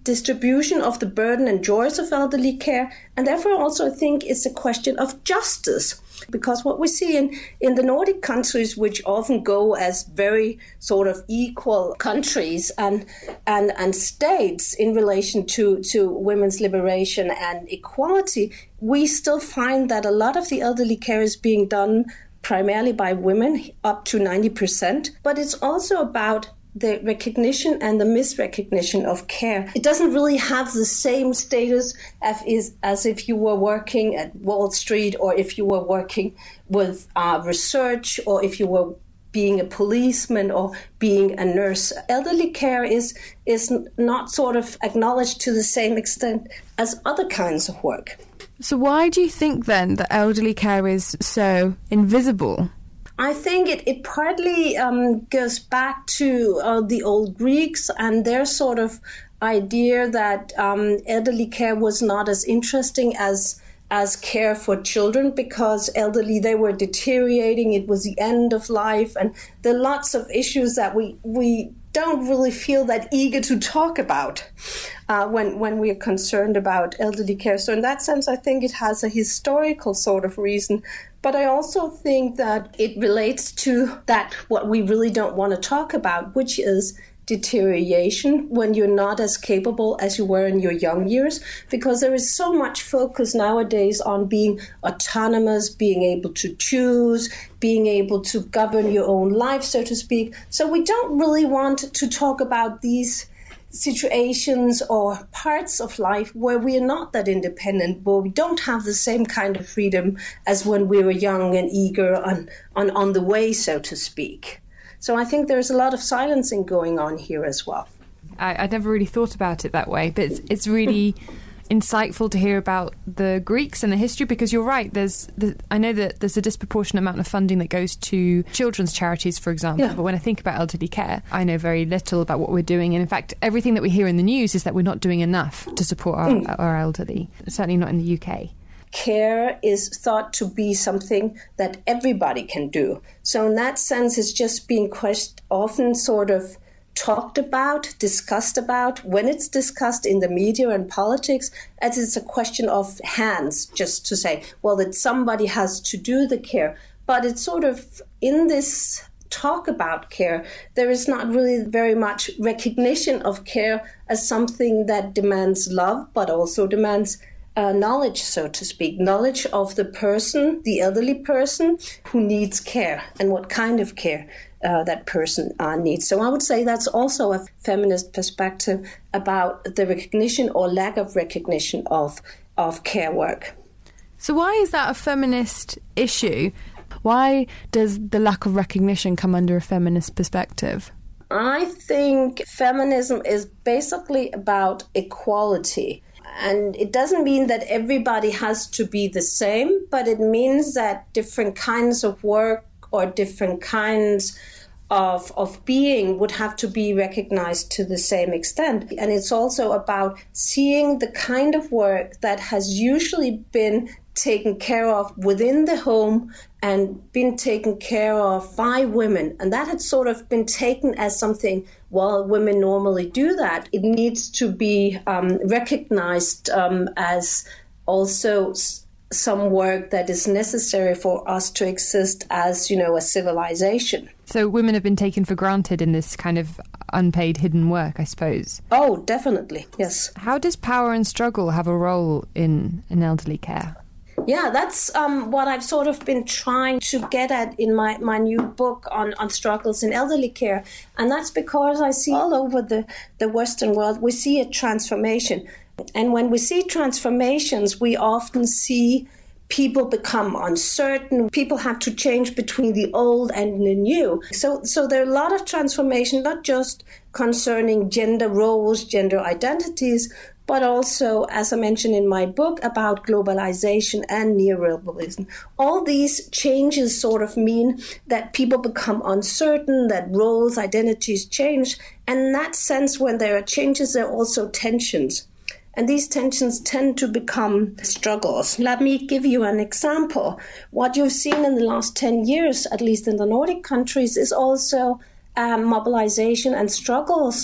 distribution of the burden and joys of elderly care. And therefore also I think it's a question of justice. Because what we see in, in the Nordic countries, which often go as very sort of equal countries and and, and states in relation to, to women's liberation and equality, we still find that a lot of the elderly care is being done primarily by women, up to ninety percent. But it's also about the recognition and the misrecognition of care. It doesn't really have the same status as, is, as if you were working at Wall Street, or if you were working with uh, research, or if you were being a policeman or being a nurse. Elderly care is is not sort of acknowledged to the same extent as other kinds of work. So why do you think then that elderly care is so invisible? I think it, it partly um, goes back to uh, the old Greeks and their sort of idea that um, elderly care was not as interesting as as care for children, because elderly, they were deteriorating. It was the end of life. And there are lots of issues that we, we don't really feel that eager to talk about uh, when, when we are concerned about elderly care. So in that sense, I think it has a historical sort of reason. But I also think that it relates to that what we really don't want to talk about, which is deterioration when you're not as capable as you were in your young years, because there is so much focus nowadays on being autonomous, being able to choose, being able to govern your own life, so to speak. So we don't really want to talk about these situations or parts of life where we are not that independent, where we don't have the same kind of freedom as when we were young and eager on, on, on the way, so to speak. So I think there's a lot of silencing going on here as well. I, I'd never really thought about it that way, but it's, it's really insightful to hear about the Greeks and the history, because you're right. There's, the, I know that there's a disproportionate amount of funding that goes to children's charities, for example. Yeah. But when I think about elderly care, I know very little about what we're doing. And in fact, everything that we hear in the news is that we're not doing enough to support our, mm. our elderly, certainly not in the U K. Care is thought to be something that everybody can do. So in that sense, it's just being quest- often sort of talked about, discussed about, when it's discussed in the media and politics, as it's a question of hands, just to say, well, that somebody has to do the care. But it's sort of in this talk about care, there is not really very much recognition of care as something that demands love, but also demands Uh, knowledge, so to speak, knowledge of the person, the elderly person who needs care and what kind of care uh, that person uh, needs. So I would say that's also a feminist perspective about the recognition or lack of recognition of, of care work. So why is that a feminist issue? Why does the lack of recognition come under a feminist perspective? I think feminism is basically about equality. And it doesn't mean that everybody has to be the same, but it means that different kinds of work or different kinds of, of being would have to be recognized to the same extent. And it's also about seeing the kind of work that has usually been taken care of within the home and been taken care of by women. And that had sort of been taken as something, well, women normally do that. It needs to be um, recognized um, as also s- some work that is necessary for us to exist as, you know, a civilization. So women have been taken for granted in this kind of unpaid hidden work, I suppose. Oh, definitely, yes. How does power and struggle have a role in, in elderly care? Yeah, that's um, what I've sort of been trying to get at in my, my new book on, on struggles in elderly care. And that's because I see all over the, the Western world, we see a transformation. And when we see transformations, we often see people become uncertain. People have to change between the old and the new. So, so there are a lot of transformation, not just concerning gender roles, gender identities, but also, as I mentioned in my book, about globalization and neoliberalism. All these changes sort of mean that people become uncertain, that roles, identities change. And in that sense, when there are changes, there are also tensions. And these tensions tend to become struggles. Let me give you an example. What you've seen in the last ten years, at least in the Nordic countries, is also um, mobilization and struggles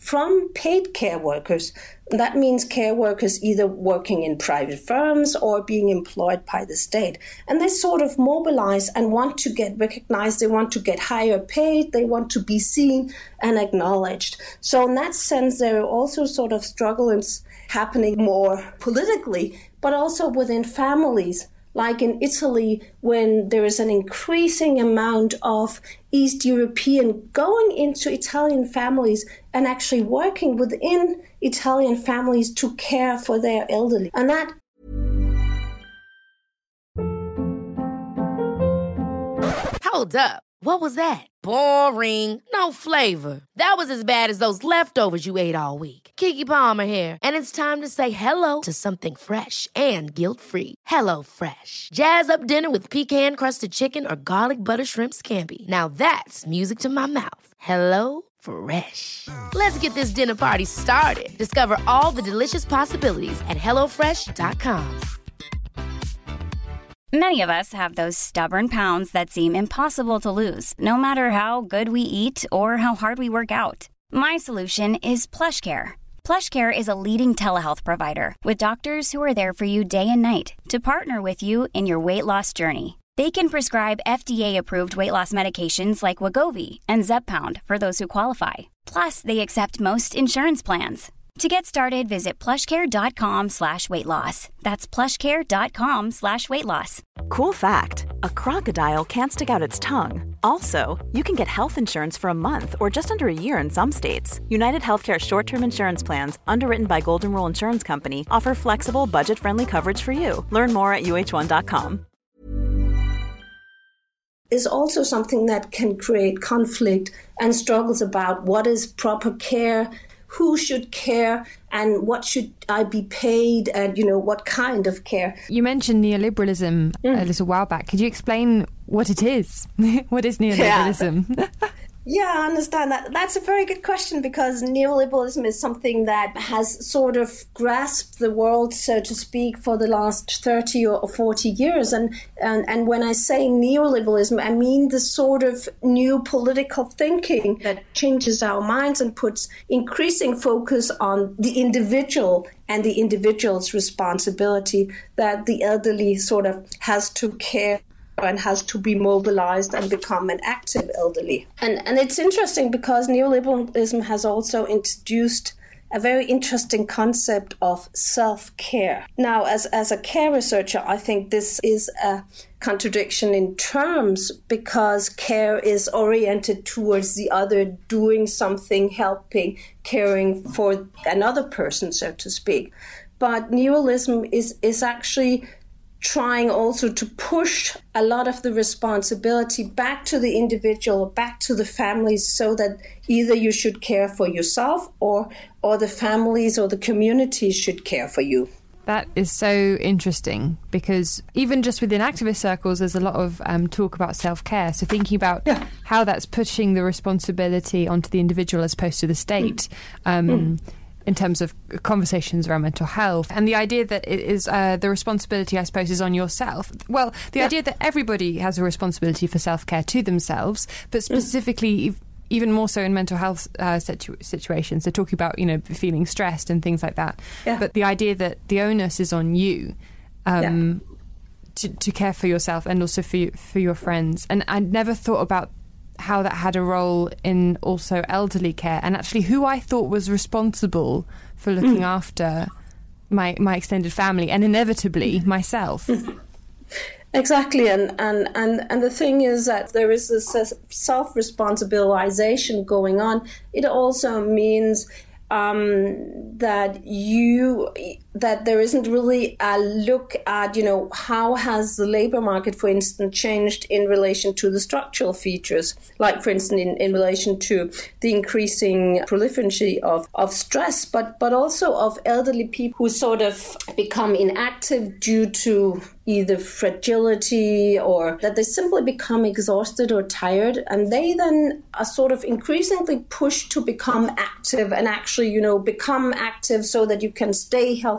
from paid care workers. That means care workers either working in private firms or being employed by the state. And they sort of mobilize and want to get recognized. They want to get higher paid. They want to be seen and acknowledged. So in that sense, there are also sort of struggles happening more politically, but also within families. Like in Italy, when there is an increasing amount of East European going into Italian families and actually working within Italian families to care for their elderly. And that Hold up. What was that? Boring. No flavor. That was as bad as those leftovers you ate all week. Keke Palmer here, and it's time to say hello to something fresh and guilt-free. Hello Fresh. Jazz up dinner with pecan-crusted chicken or garlic butter shrimp scampi. Now that's music to my mouth. Hello Fresh. Let's get this dinner party started. Discover all the delicious possibilities at hello fresh dot com. Many of us have those stubborn pounds that seem impossible to lose, no matter how good we eat or how hard we work out. My solution is PlushCare. PlushCare is a leading telehealth provider with doctors who are there for you day and night to partner with you in your weight loss journey. They can prescribe F D A-approved weight loss medications like Wegovy and Zepbound for those who qualify. Plus, they accept most insurance plans. To get started, visit plushcare.com slash weight loss. That's plushcare.com slash weight loss. Cool fact, a crocodile can't stick out its tongue. Also, you can get health insurance for a month or just under a year in some states. United Healthcare short-term insurance plans, underwritten by Golden Rule Insurance Company, offer flexible, budget-friendly coverage for you. Learn more at U H one dot com. Is also something that can create conflict and struggles about what is proper care, who should care, and what should I be paid, and, you know, what kind of care. You mentioned neoliberalism mm. a little while back. Could you explain what it is? What is neoliberalism? Yeah. Yeah, I understand that. That's a very good question, because neoliberalism is something that has sort of grasped the world, so to speak, for the last thirty or forty years. And, and, and when I say neoliberalism, I mean the sort of new political thinking that changes our minds and puts increasing focus on the individual and the individual's responsibility, that the elderly sort of has to care and has to be mobilized and become an active elderly. And and it's interesting because neoliberalism has also introduced a very interesting concept of self-care. Now, as, as a care researcher, I think this is a contradiction in terms, because care is oriented towards the other, doing something, helping, caring for another person, so to speak. But neoliberalism is, is actually trying also to push a lot of the responsibility back to the individual, back to the families, so that either you should care for yourself or or the families or the communities should care for you. That is so interesting, because even just within activist circles, there's a lot of um, talk about self-care. So thinking about yeah. how that's pushing the responsibility onto the individual as opposed to the state. Mm. Um, mm. in terms of conversations around mental health, and the idea that it is uh, the responsibility, I suppose, is on yourself. Well, the yeah. idea that everybody has a responsibility for self-care to themselves, but specifically mm. even more so in mental health uh, situ- situations. They're talking about, you know, feeling stressed and things like that. Yeah. But the idea that the onus is on you um, yeah. to, to care for yourself and also for, you, for your friends. And I never thought about how that had a role in also elderly care, and actually who I thought was responsible for looking mm. after my my extended family and inevitably myself. Exactly, and, and, and, and the thing is that there is this self-responsibilization going on. It also means um, that you that there isn't really a look at, you know, how has the labor market, for instance, changed in relation to the structural features, like, for instance, in, in relation to the increasing proliferation of, of stress, but, but also of elderly people who sort of become inactive due to either fragility or that they simply become exhausted or tired, and they then are sort of increasingly pushed to become active and actually, you know, become active so that you can stay healthy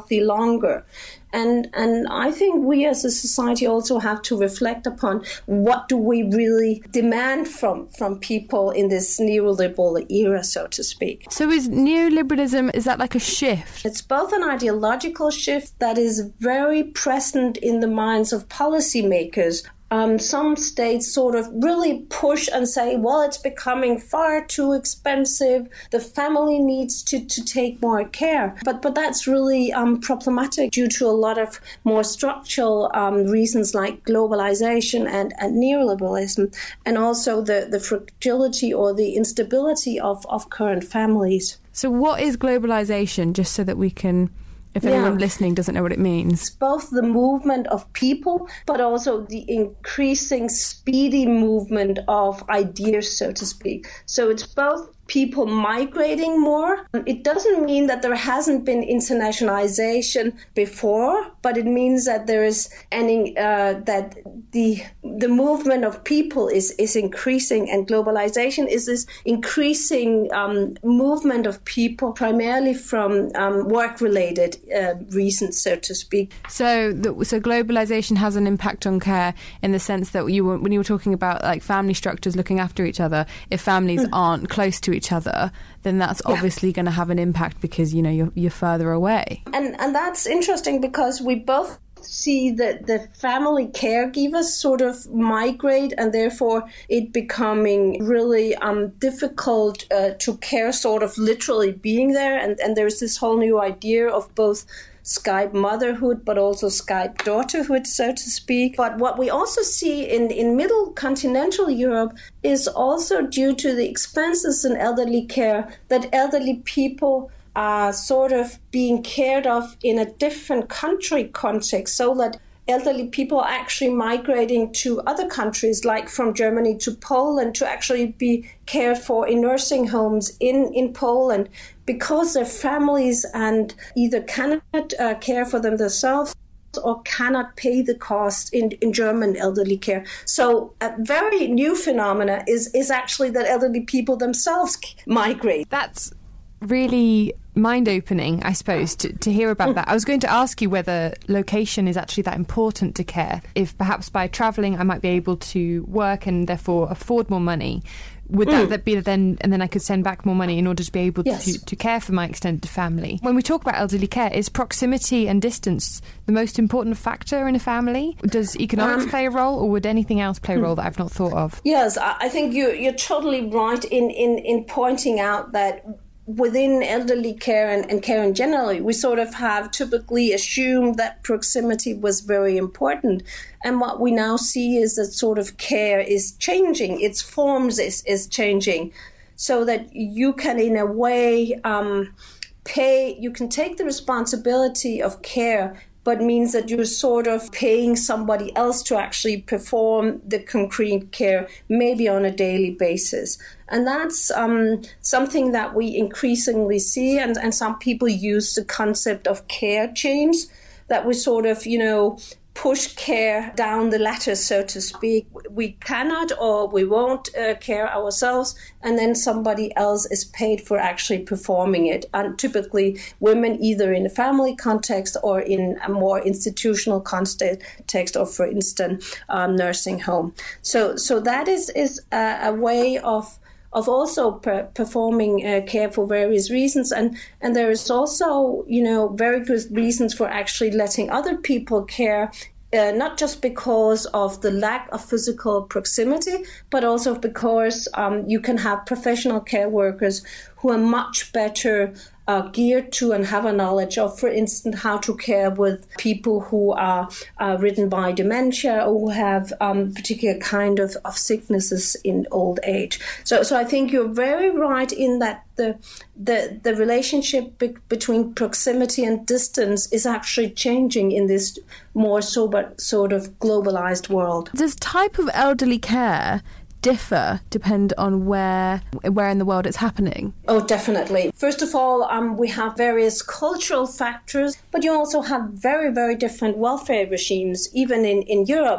healthy longer. And and I think we as a society also have to reflect upon what do we really demand from, from people in this neoliberal era, so to speak. So is neoliberalism, is that like a shift? It's both an ideological shift that is very present in the minds of policymakers. Um, some states sort of really push and say, well, it's becoming far too expensive. The family needs to, to take more care. But but that's really um, problematic due to a lot of more structural um, reasons like globalization and, and neoliberalism, and also the, the fragility or the instability of, of current families. So what is globalization, just so that we can... If anyone yeah. listening doesn't know what it means. It's both the movement of people, but also the increasing speedy movement of ideas, so to speak. So it's both people migrating more. It doesn't mean that there hasn't been internationalization before, but it means that there is any uh, that the the movement of people is is increasing, and globalization is this increasing um, movement of people, primarily from um, work-related uh, reasons, so to speak. So, the, so globalization has an impact on care in the sense that you were, when you were talking about like family structures looking after each other, if families mm. aren't close to each other, then that's yeah. obviously going to have an impact because, you know, you're, you're further away. And and that's interesting because we both see that the family caregivers sort of migrate, and therefore it becoming really um, difficult uh, to care, sort of literally being there. And, and there's this whole new idea of both Skype motherhood, but also Skype daughterhood, so to speak. But what we also see in, in middle continental Europe is also due to the expenses in elderly care, that elderly people are sort of being cared of in a different country context, so that elderly people are actually migrating to other countries, like from Germany to Poland, to actually be cared for in nursing homes in, in Poland, because their families and either cannot uh, care for them themselves or cannot pay the cost in, in German elderly care. So a very new phenomena is, is actually that elderly people themselves migrate. That's really mind-opening, I suppose, to, to hear about that. I was going to ask you whether location is actually that important to care. If perhaps by travelling I might be able to work and therefore afford more money, would that, mm. that be then, and then I could send back more money in order to be able yes. to, to care for my extended family? When we talk about elderly care, is proximity and distance the most important factor in a family? Does economics um, play a role, or would anything else play a role that I've not thought of? Yes, I think you're, you're totally right in, in, in pointing out that within elderly care and, and care in general, we sort of have typically assumed that proximity was very important. And what we now see is that sort of care is changing. Its forms is, is changing, so that you can, in a way, um, pay, you can take the responsibility of care, but means that you're sort of paying somebody else to actually perform the concrete care, maybe on a daily basis. And that's um, something that we increasingly see, and, and some people use the concept of care change, that we sort of, you know, push care down the ladder, so to speak. We cannot or we won't uh, care ourselves, and then somebody else is paid for actually performing it. And typically women, either in a family context or in a more institutional context, or for instance, um, nursing home. So so that is, is a, a way of of also per- performing uh, care for various reasons. And, and there is also, you know, very good reasons for actually letting other people care, uh, not just because of the lack of physical proximity, but also because um, you can have professional care workers who are much better uh, geared to and have a knowledge of, for instance, how to care with people who are uh, ridden by dementia or who have um, particular kind of, of sicknesses in old age. So, so I think you're very right in that the the the relationship be- between proximity and distance is actually changing in this more sober, sort of globalized world. Does type of elderly care differ depend on where where in the world it's happening? Oh, definitely. First of all, um, we have various cultural factors, but you also have very, very different welfare regimes, even in, in Europe.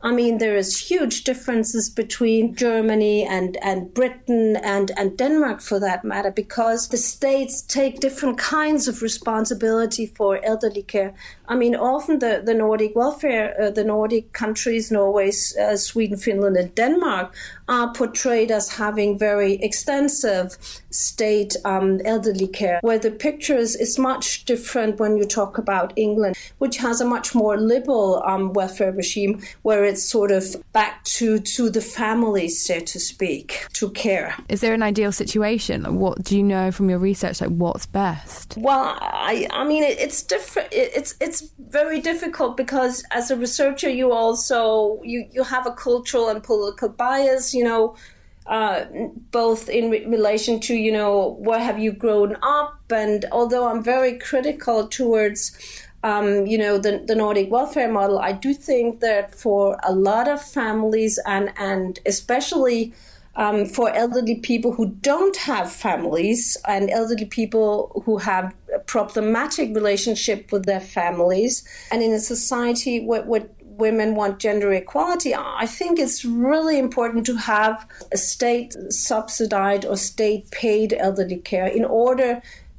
I mean, there is huge differences between Germany and, and Britain and, and Denmark, for that matter, because the states take different kinds of responsibility for elderly care. I mean, often the, the Nordic welfare, uh, the Nordic countries, Norway, uh, Sweden, Finland, and Denmark, are portrayed as having very extensive state um, elderly care, where the picture is, is much different when you talk about England, which has a much more liberal um, welfare regime, where it's sort of back to, to the family, so to speak, to care. Is there an ideal situation? Like, what do you know from your research, like what's best? Well, I, I mean, it, it's different. It, it's it's very difficult because as a researcher, you also you, you have a cultural and political bias, you know, uh, both in re- relation to, you know, where have you grown up? And although I'm very critical towards, um, you know, the, the Nordic welfare model, I do think that for a lot of families and, and especially um, for elderly people who don't have families and elderly people who have a problematic relationship with their families, and in a society where, where women want gender equality, I think it's really important to have a state-subsidized or state-paid elderly care in order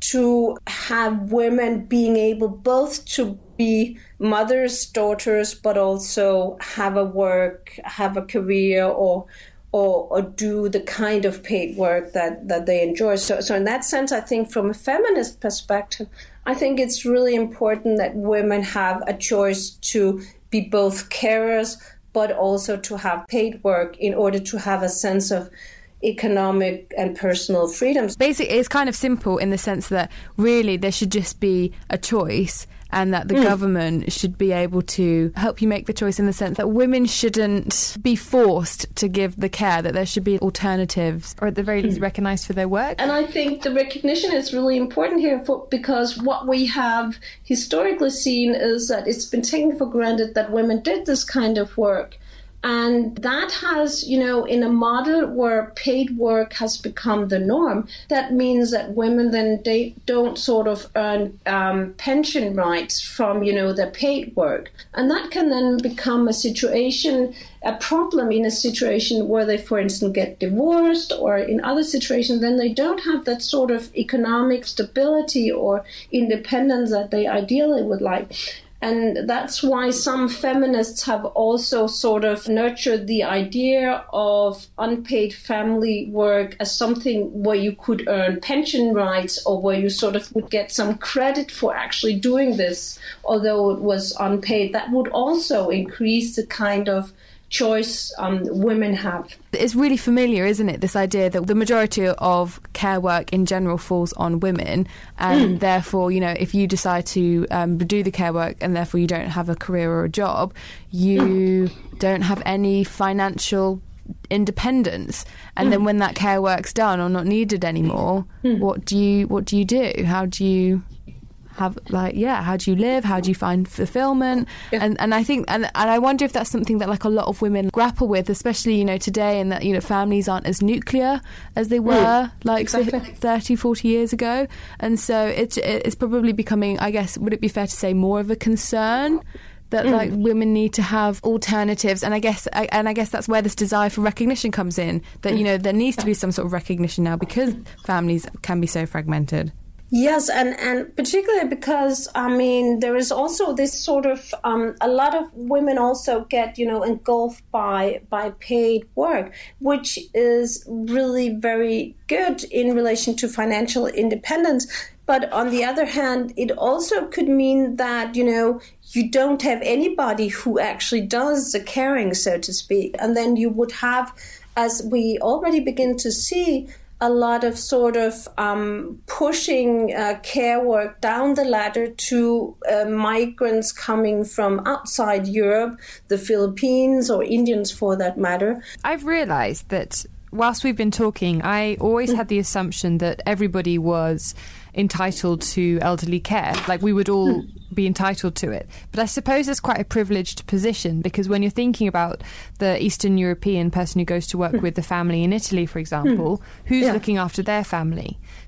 to have women being able both to be mothers, daughters, but also have a work, have a career, or or, or do the kind of paid work that, that they enjoy. So, so in that sense, I think from a feminist perspective, I think it's really important that women have a choice to be both carers, but also to have paid work in order to have a sense of economic and personal freedoms. Basically, it's kind of simple in the sense that really there should just be a choice, and that the mm. government should be able to help you make the choice in the sense that women shouldn't be forced to give the care, that there should be alternatives, or at the very least recognised for their work. And I think the recognition is really important here for, because what we have historically seen is that it's been taken for granted that women did this kind of work. And that has, you know, in a model where paid work has become the norm, that means that women then they don't sort of earn um, pension rights from, you know, their paid work. And that can then become a situation, a problem in a situation where they, for instance, get divorced, or in other situations, then they don't have that sort of economic stability or independence that they ideally would like. And that's why some feminists have also sort of nurtured the idea of unpaid family work as something where you could earn pension rights, or where you sort of would get some credit for actually doing this, although it was unpaid. That would also increase the kind of choice um, women have. It's really familiar, isn't it, this idea that the majority of care work in general falls on women, and mm. therefore, you know, if you decide to um, do the care work and therefore you don't have a career or a job, you mm. don't have any financial independence, and mm. then when that care work's done or not needed anymore, mm. what do you what do you do? How do you have, like, yeah, how do you live? How do you find fulfillment? Yeah. And and I think, and, and I wonder if that's something that like a lot of women grapple with, especially, you know, today, and that, you know, families aren't as nuclear as they were mm. like exactly. thirty, forty years ago. And so it's, it's probably becoming, I guess, would it be fair to say, more of a concern that mm. like women need to have alternatives? And I guess I, and I guess that's where this desire for recognition comes in, that, you know, there needs to be some sort of recognition now because families can be so fragmented. Yes, and, and particularly because, I mean, there is also this sort of, um, a lot of women also get, you know, engulfed by, by paid work, which is really very good in relation to financial independence. But on the other hand, it also could mean that, you know, you don't have anybody who actually does the caring, so to speak. And then you would have, as we already begin to see, a lot of sort of um, pushing uh, care work down the ladder to uh, migrants coming from outside Europe, the Philippines, or Indians for that matter. I've realised that whilst we've been talking, I always had the assumption that everybody was entitled to elderly care, like we would all be entitled to it. But I suppose it's quite a privileged position, because when you're thinking about the Eastern European person who goes to work with the family in Italy, for example, who's yeah. looking after their family?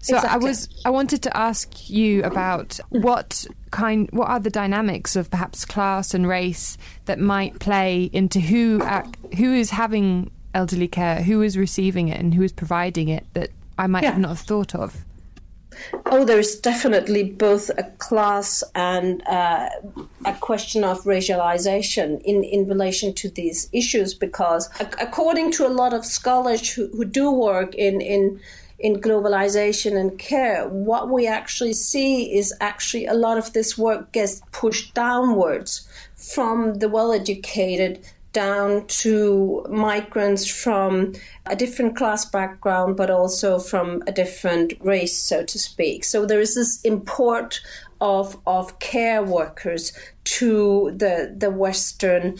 So exactly. I was I wanted to ask you about what kind what are the dynamics of perhaps class and race that might play into who uh, who is having elderly care, who is receiving it, and who is providing it that I might yeah. have not thought of. Oh, there's definitely both a class and uh, a question of racialization in, in relation to these issues, because according to a lot of scholars who, who do work in, in in globalization and care, what we actually see is actually a lot of this work gets pushed downwards from the well-educated down to migrants from a different class background, but also from a different race, so to speak. So there is this import of of care workers to the the Western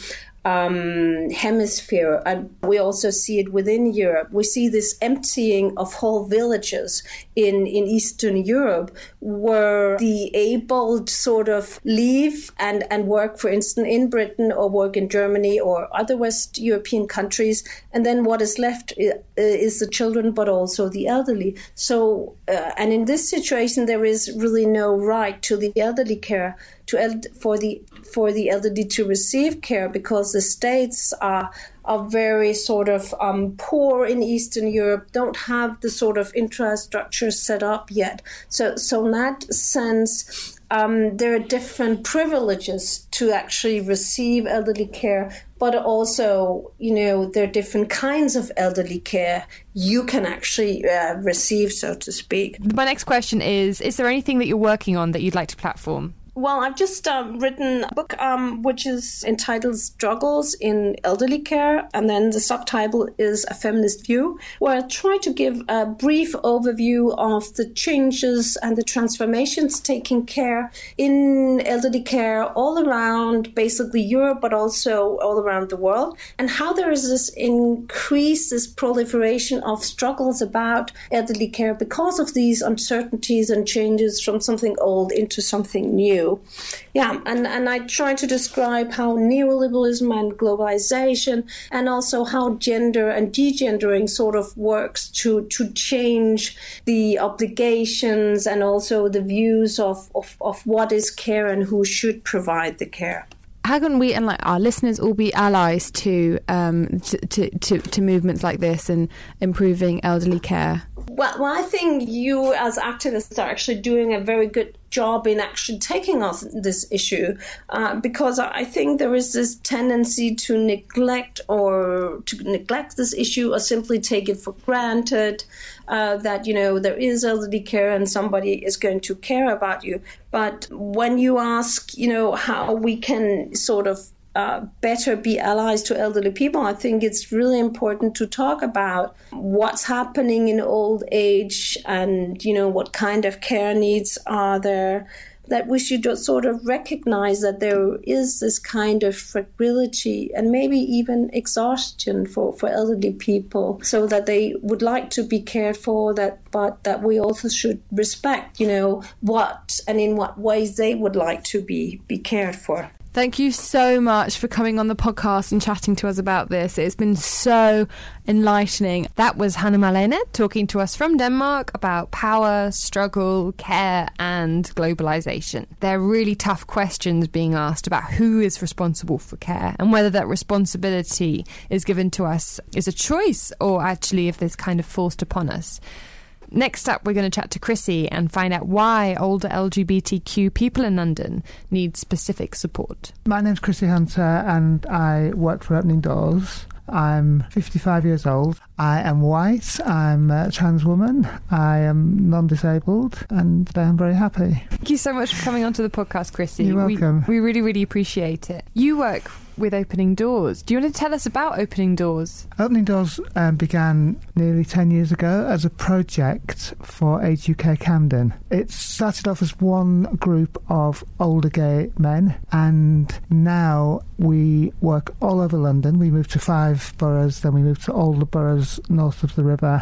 Um, hemisphere, and we also see it within Europe. We see this emptying of whole villages in, in Eastern Europe, where the able sort of leave and, and work, for instance, in Britain or work in Germany or other West European countries, and then what is left is the children, but also the elderly. So, uh, and in this situation, there is really no right to the elderly care, to el- for the for the elderly to receive care, because the states are are very sort of um, poor in Eastern Europe, don't have the sort of infrastructure set up yet. So, so in that sense, um, there are different privileges to actually receive elderly care, but also, you know, there are different kinds of elderly care you can actually uh, receive, so to speak. My next question is, is there anything that you're working on that you'd like to platform? Well, I've just um, written a book um, which is entitled Struggles in Elderly Care, and then the subtitle is A Feminist View, where I try to give a brief overview of the changes and the transformations taking care in elderly care all around basically Europe, but also all around the world, and how there is this increase, this proliferation of struggles about elderly care because of these uncertainties and changes from something old into something new. Yeah, and, and I try to describe how neoliberalism and globalization, and also how gender and degendering sort of works to, to change the obligations and also the views of, of, of what is care and who should provide the care. How can we and like our listeners all be allies to um to, to, to, to movements like this and improving elderly care? Well, well, I think you as activists are actually doing a very good job in actually taking on this issue, uh, because I think there is this tendency to neglect or to neglect this issue or simply take it for granted, uh, that, you know, there is elderly care and somebody is going to care about you. But when you ask, you know, how we can sort of Uh, better be allies to elderly people, I think it's really important to talk about what's happening in old age and, you know, what kind of care needs are there, that we should sort of recognize that there is this kind of fragility and maybe even exhaustion for, for elderly people, so that they would like to be cared for, that but that we also should respect, you know, what and in what ways they would like to be, be cared for. Thank you so much for coming on the podcast and chatting to us about this. It's been so enlightening. That was Hanne Marlene talking to us from Denmark about power, struggle, care and globalization. They're really tough questions being asked about who is responsible for care and whether that responsibility is given to us as a choice or actually if it's kind of forced upon us. Next up, we're going to chat to Chrissy and find out why older L G B T Q people in London need specific support. My name's Chrissy Hunter and I work for Opening Doors. I'm fifty-five years old. I am white. I'm a trans woman. I am non-disabled and I'm very happy. Thank you so much for coming onto the podcast, Chrissy. You're welcome. We, we really, really appreciate it. You work with Opening Doors. Do you want to tell us about Opening Doors? Opening Doors um, began nearly ten years ago as a project for Age U K Camden. It started off as one group of older gay men, and now we work all over London. We moved to five boroughs, then we moved to all the boroughs north of the river,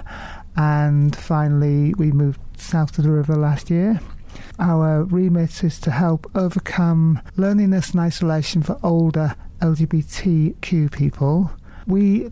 and finally we moved south of the river last year. Our remit is to help overcome loneliness and isolation for older L G B T Q people. We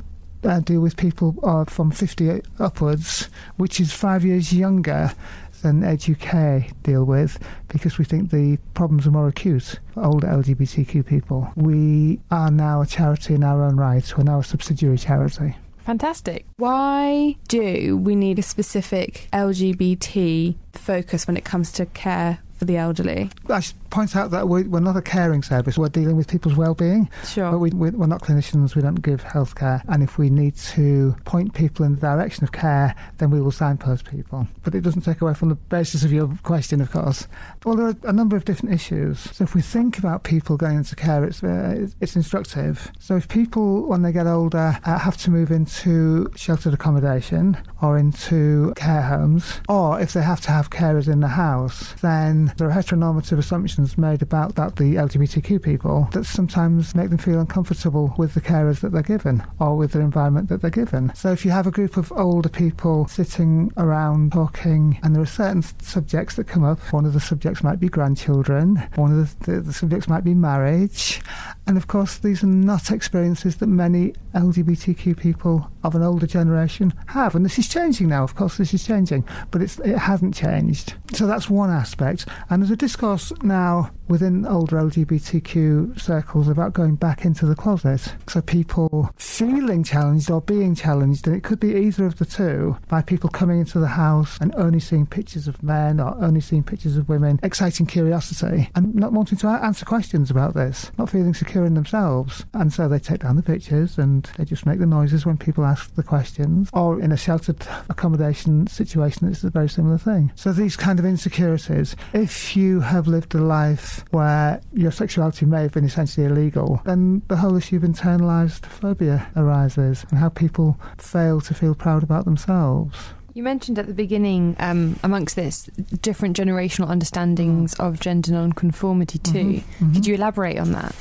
uh, deal with people uh, from fifty upwards, which is five years younger than Age U K deal with, because we think the problems are more acute for older L G B T Q people. We are now a charity in our own right. We're now a subsidiary charity. Fantastic. Why do we need a specific L G B T focus when it comes to care for the elderly? I should point out that we're, we're not a caring service. We're dealing with people's well-being. Sure. But we, we're not clinicians. We don't give healthcare. And if we need to point people in the direction of care, then we will signpost people. But it doesn't take away from the basis of your question, of course. Well, there are a number of different issues. So if we think about people going into care, it's, uh, it's, it's instructive. So if people, when they get older, uh, have to move into sheltered accommodation or into care homes, or if they have to have carers in the house, then there are heteronormative assumptions made about that the L G B T Q people that sometimes make them feel uncomfortable with the carers that they're given or with the environment that they're given. So if you have a group of older people sitting around talking, and there are certain subjects that come up, one of the subjects might be grandchildren, one of the, the, the subjects might be marriage, and of course these are not experiences that many L G B T Q people of an older generation have, and this is changing now. Of course this is changing, but it's, it hasn't changed. So that's one aspect, and there's a discourse now within older L G B T Q circles about going back into the closet. So people feeling challenged or being challenged, and it could be either of the two, by people coming into the house and only seeing pictures of men or only seeing pictures of women, exciting curiosity and not wanting to answer questions about this, not feeling secure in themselves. And so they take down the pictures and they just make the noises when people ask the questions. Or in a sheltered accommodation situation, it's a very similar thing. So these kind of insecurities, if you have lived a life where your sexuality may have been essentially illegal, then the whole issue of internalised phobia arises, and how people fail to feel proud about themselves. You mentioned at the beginning, um, amongst this, different generational understandings of gender non-conformity too. Mm-hmm, mm-hmm. Could you elaborate on that?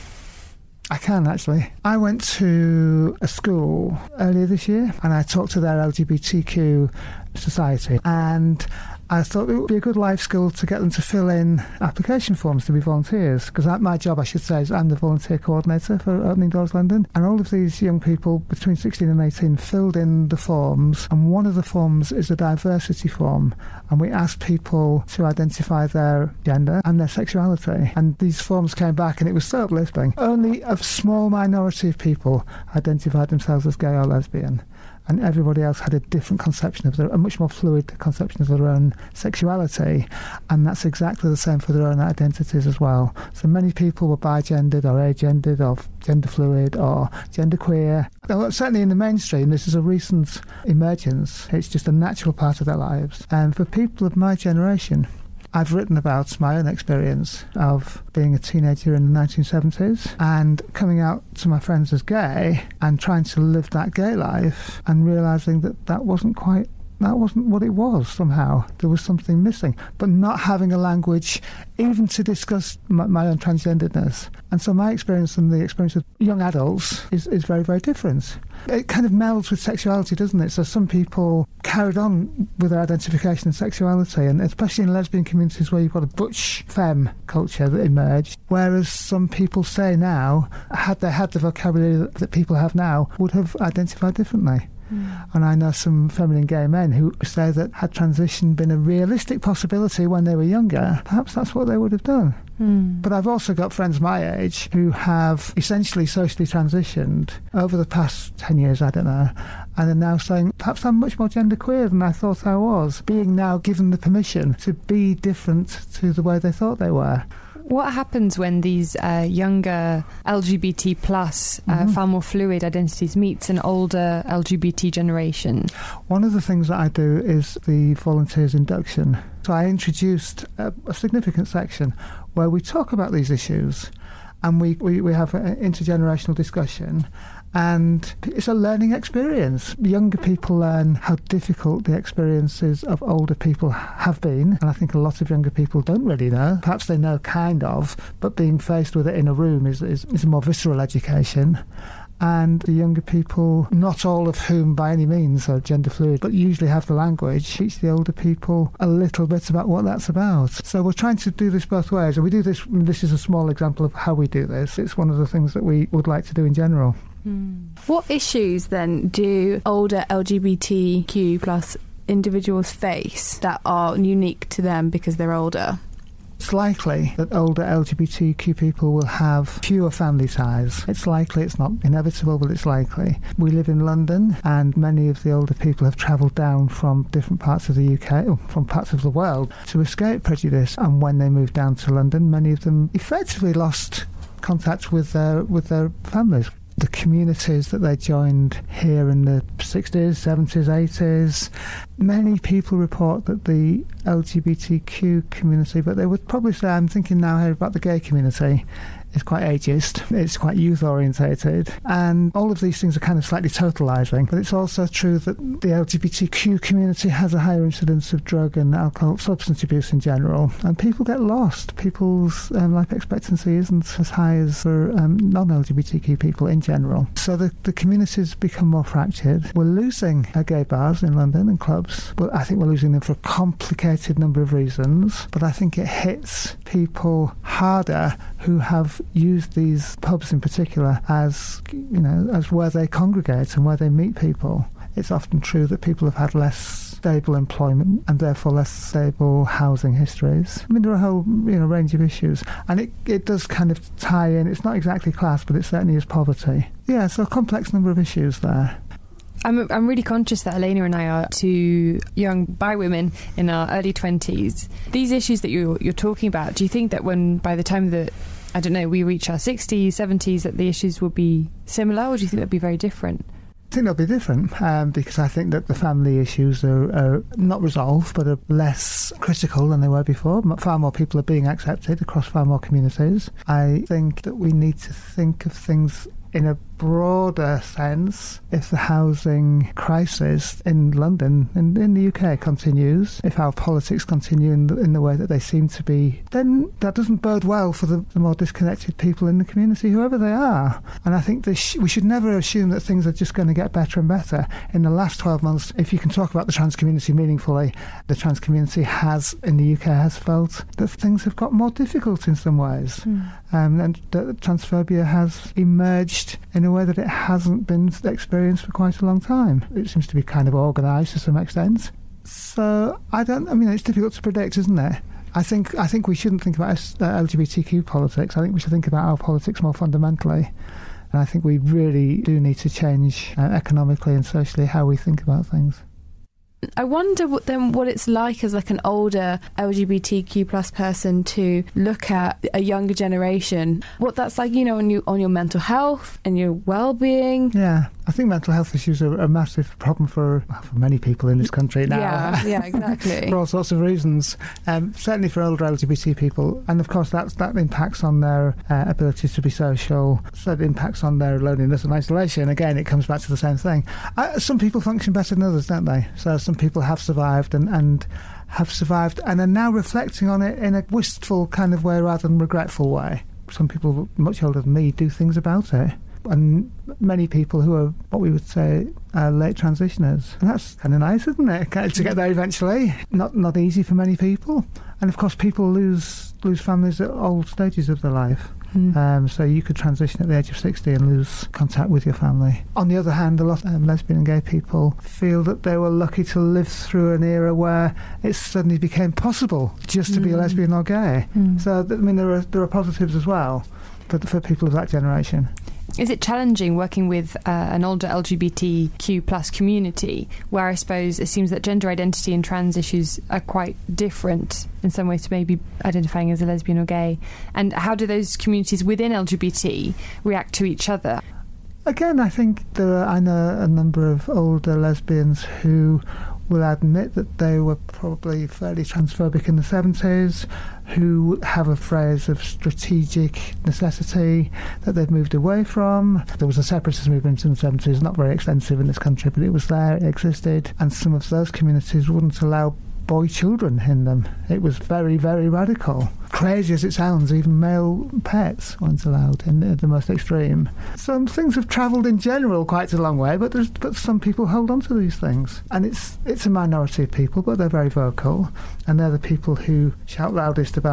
I can, actually. I went to a school earlier this year and I talked to their L G B T Q society, and I thought it would be a good life skill to get them to fill in application forms to be volunteers, because my job, I should say, is I'm the volunteer coordinator for Opening Doors London, and all of these young people between sixteen and eighteen filled in the forms, and one of the forms is a diversity form, and we asked people to identify their gender and their sexuality, and these forms came back and it was so uplifting. Only a small minority of people identified themselves as gay or lesbian, and everybody else had a different conception of their, a much more fluid conception of their own sexuality, and that's exactly the same for their own identities as well. So many people were bigendered or agendered or gender fluid or genderqueer. Certainly in the mainstream, this is a recent emergence. It's just a natural part of their lives. And for people of my generation, I've written about my own experience of being a teenager in the nineteen seventies and coming out to my friends as gay and trying to live that gay life and realising that that wasn't quite, that wasn't what it was somehow. There was something missing, but not having a language even to discuss my, my own transgenderedness. And so my experience and the experience of young adults is, is very, very different. It kind of melds with sexuality, doesn't it? So some people carried on with their identification and sexuality, and especially in lesbian communities where you've got a butch femme culture that emerged, whereas some people say now, had they had the vocabulary that, that people have now, would have identified differently. Mm. And I know some feminine gay men who say that had transition been a realistic possibility when they were younger, perhaps that's what they would have done. Mm. But I've also got friends my age who have essentially socially transitioned over the past ten years, I don't know, and are now saying, perhaps I'm much more genderqueer than I thought I was, being now given the permission to be different to the way they thought they were. What happens when these uh, younger L G B T plus, uh, mm-hmm. far more fluid identities meets an older L G B T generation? One of the things that I do is the volunteers induction. So I introduced a, a significant section where we talk about these issues, and we, we, we have an intergenerational discussion. And it's a learning experience. Younger people learn how difficult the experiences of older people have been, and I think a lot of younger people don't really know. Perhaps they know kind of, but being faced with it in a room is, is, is a more visceral education. And the younger people, not all of whom by any means are gender fluid, but usually have the language, teach the older people a little bit about what that's about. So we're trying to do this both ways, and we do this, this is a small example of how we do this. It's one of the things that we would like to do in general. Hmm. What issues then do older L G B T Q plus individuals face that are unique to them because they're older? It's likely that older L G B T Q people will have fewer family ties. It's likely, it's not inevitable, but it's likely. We live in London, and many of the older people have travelled down from different parts of the U K, or from parts of the world, to escape prejudice. And when they moved down to London, many of them effectively lost contact with their, with their families. The communities that they joined here in the sixties, seventies, eighties, many people report that the L G B T Q community, but they would probably say, I'm thinking now here about the gay community, is quite ageist, it's quite youth orientated, and all of these things are kind of slightly totalising. But it's also true that the L G B T Q community has a higher incidence of drug and alcohol, substance abuse in general, and people get lost. People's um, life expectancy isn't as high as for um, non-L G B T Q people in general. So the, the communities become more fractured. We're losing uh, gay bars in London and clubs, but I think we're losing them for a complicated number of reasons, but I think it hits people harder who have used these pubs in particular as, you know, as where they congregate and where they meet people. It's often true that people have had less stable employment and therefore less stable housing histories. I mean, there are a whole, you know, range of issues, and it, it does kind of tie in. It's not exactly class, but it certainly is poverty. Yeah, so a complex number of issues there. I'm I'm really conscious that Elena and I are two young bi women in our early twenties. These issues that you're you're talking about, do you think that when by the time that, I don't know, we reach our sixties, seventies, that the issues will be similar, or do you think they'll be very different? I think they'll be different um, because I think that the family issues are, are not resolved but are less critical than they were before. Far more people are being accepted across far more communities. I think that we need to think of things in a broader sense. If the housing crisis in London and in the U K continues, if our politics continue in the, in the way that they seem to be, then that doesn't bode well for the, the more disconnected people in the community, whoever they are. And I think this sh- we should never assume that things are just going to get better and better. In the last twelve months, if you can talk about the trans community meaningfully, the trans community has, in the U K, has felt that things have got more difficult in some ways. Mm. Um, and that transphobia has emerged in a way that it hasn't been experienced for quite a long time. It seems to be kind of organised to some extent. So I don't. I mean, it's difficult to predict, isn't it? I think I think we shouldn't think about uh, L G B T Q politics. I think we should think about our politics more fundamentally. And I think we really do need to change uh, economically and socially how we think about things. I wonder what, then what it's like as like an older L G B T Q plus person to look at a younger generation. What that's like, you know, on you on your mental health and your well-being. Yeah, I think mental health issues are a massive problem for for many people in this country now. Yeah, yeah, exactly. For all sorts of reasons. Um, certainly for older L G B T people, and of course that that impacts on their uh, ability to be social. So it impacts on their loneliness and isolation. Again, it comes back to the same thing. Uh, some people function better than others, don't they? So some people have survived and, and have survived and are now reflecting on it in a wistful kind of way rather than regretful way. Some people much older than me do things about it, and many people who are what we would say uh, late transitioners, and that's kind of nice, isn't it, to get there eventually. Not not easy for many people, and of course people lose lose families at all stages of their life. Mm. Um, so you could transition at the age of sixty and lose contact with your family. On the other hand, a lot of um, lesbian and gay people feel that they were lucky to live through an era where it suddenly became possible just to mm. be a lesbian or gay. Mm. So, I mean, there are there are positives as well for, for people of that generation. Is it challenging working with uh, an older L G B T Q plus community where I suppose it seems that gender identity and trans issues are quite different in some ways to maybe identifying as a lesbian or gay? And how do those communities within L G B T react to each other? Again, I think there are, I know a number of older lesbians who will admit that they were probably fairly transphobic in the seventies, who have a phrase of strategic necessity that they've moved away from. There was a separatist movement in the seventies, not very extensive in this country, but it was there, it existed, and some of those communities wouldn't allow boy children in them. It was very, very radical. Crazy as it sounds, even male pets weren't allowed in the, the most extreme. Some things have travelled in general quite a long way, but there's, but some people hold on to these things. And it's it's a minority of people, but they're very vocal. And they're the people who shout loudest about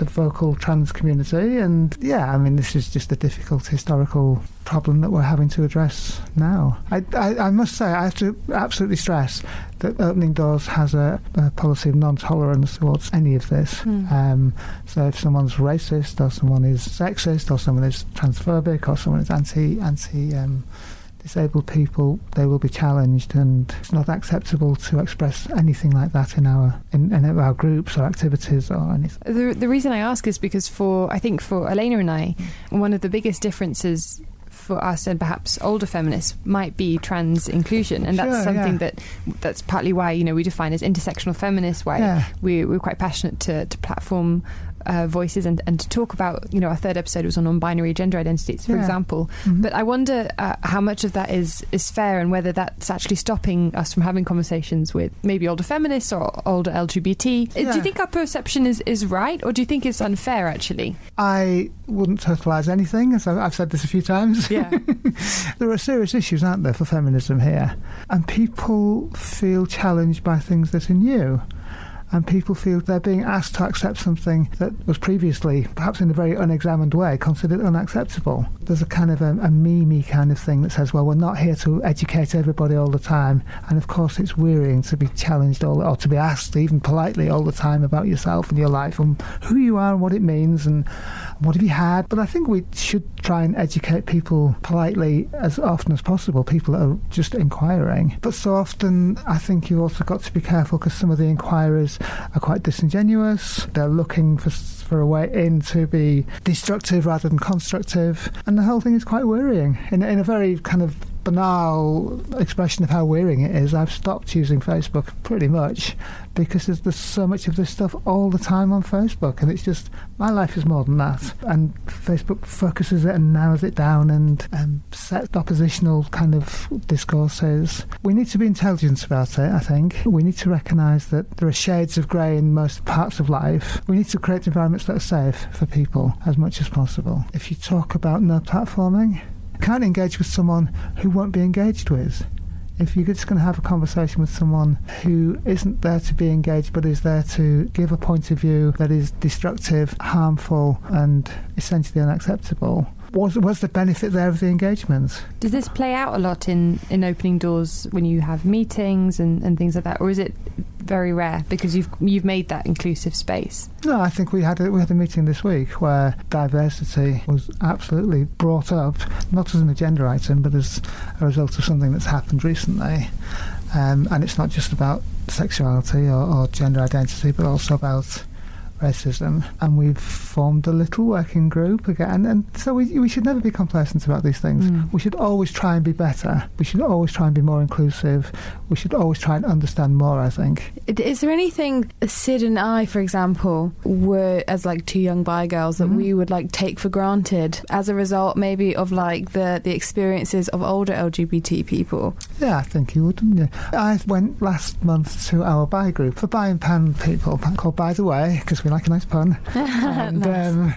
the vocal trans community. And yeah, I mean, this is just a difficult historical problem that we're having to address now. I, I, I must say, I have to absolutely stress that Opening Doors has a, a policy of non-tolerance towards any of this. Mm. Um, so if someone's racist, or someone is sexist, or someone is transphobic, or someone is anti anti um, disabled people, they will be challenged, and it's not acceptable to express anything like that in our in, in our groups or activities or anything. The, the reason I ask is because for I think for Elena and I, one of the biggest differences for us and perhaps older feminists might be trans inclusion, and that's sure, something yeah. that that's partly why, you know, we define as intersectional feminists, why yeah. we, we're quite passionate to, to platform uh, voices and, and to talk about, you know, our third episode was on non-binary gender identities, for yeah. example. Mm-hmm. But I wonder uh, how much of that is, is fair, and whether that's actually stopping us from having conversations with maybe older feminists or older L G B T. Yeah. Do you think our perception is, is right, or do you think it's unfair, actually? I wouldn't totalise anything, as I've said this a few times. Yeah. There are serious issues, aren't there, for feminism here? And people feel challenged by things that are new. And people feel they're being asked to accept something that was previously, perhaps in a very unexamined way, considered unacceptable. There's a kind of a, a meme-y kind of thing that says, well, we're not here to educate everybody all the time. And of course it's wearying to be challenged all, or to be asked even politely all the time about yourself and your life and who you are and what it means and what have you had. But I think we should try and educate people politely as often as possible, people that are just inquiring. But so often I think you've also got to be careful, because some of the inquirers are quite disingenuous. They're looking for for a way in to be destructive rather than constructive, and the whole thing is quite wearying. In, in a very kind of banal expression of how wearying it is, I've stopped using Facebook pretty much because there's, there's so much of this stuff all the time on Facebook, and it's just, my life is more than that. And Facebook focuses it and narrows it down and, and sets oppositional kind of discourses. We need to be intelligent about it, I think. We need to recognise that there are shades of grey in most parts of life. We need to create environments that are safe for people as much as possible. If you talk about no platforming, can't engage with someone who won't be engaged with. If you're just going to have a conversation with someone who isn't there to be engaged but is there to give a point of view that is destructive, harmful and essentially unacceptable, what's, what's the benefit there of the engagement? Does this play out a lot in, in Opening Doors when you have meetings and, and things like that, or is it very rare because you've you've made that inclusive space? No, I think we had a, we had a meeting this week where diversity was absolutely brought up, not as an agenda item, but as a result of something that's happened recently. Um, and it's not just about sexuality or, or gender identity, but also about racism. And we've formed a little working group again, and so we we should never be complacent about these things. Mm. We should always try and be better. We should always try and be more inclusive. We should always try and understand more, I think. Is there anything Sid and I, for example, were as like two young bi girls that mm. we would like take for granted as a result maybe of like the the experiences of older L G B T people? Yeah, I think you would, wouldn't you? I went last month to our bi group for bi and pan people, called By the Way, because we like a nice pun. And nice. um,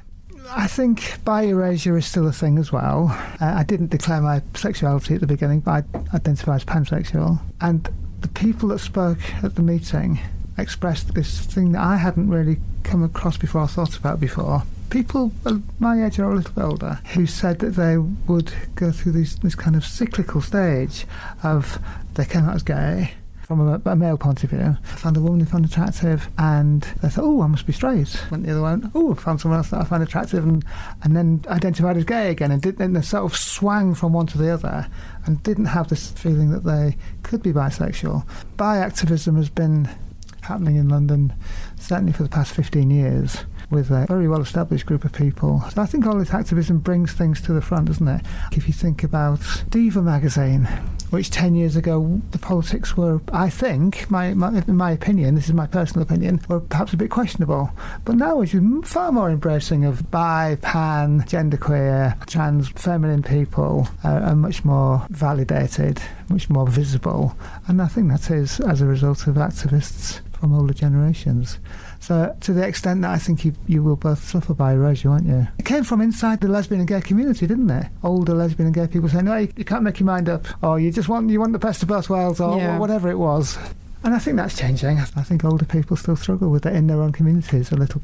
I think bi erasure is still a thing as well. Uh, I didn't declare my sexuality at the beginning, but I identify as pansexual. And the people that spoke at the meeting expressed this thing that I hadn't really come across before or thought about before. People my age or a little bit older who said that they would go through this, this kind of cyclical stage of they came out as gay from a, a male point of view, found a woman they found attractive, and they thought, oh, I must be straight. Went the other way, oh, I found someone else that I found attractive, and, and then identified as gay again, and, did, and they sort of swang from one to the other, and didn't have this feeling that they could be bisexual. Bi activism has been happening in London certainly for the past fifteen years with a very well-established group of people. So I think all this activism brings things to the front, doesn't it? If you think about Diva magazine, which ten years ago the politics were, I think, my, my, in my opinion, this is my personal opinion, were perhaps a bit questionable. But now it's far more embracing of bi, pan, genderqueer, trans, feminine people uh, are much more validated, much more visible. And I think that is as a result of activists from older generations. So to the extent that I think you, you will both suffer by erasure, won't you? It came from inside the lesbian and gay community, didn't it? Older lesbian and gay people saying, no, you, you can't make your mind up, or you just want you want the best of both worlds, or yeah. whatever it was. And I think that's changing. I think older people still struggle with it in their own communities a little bit.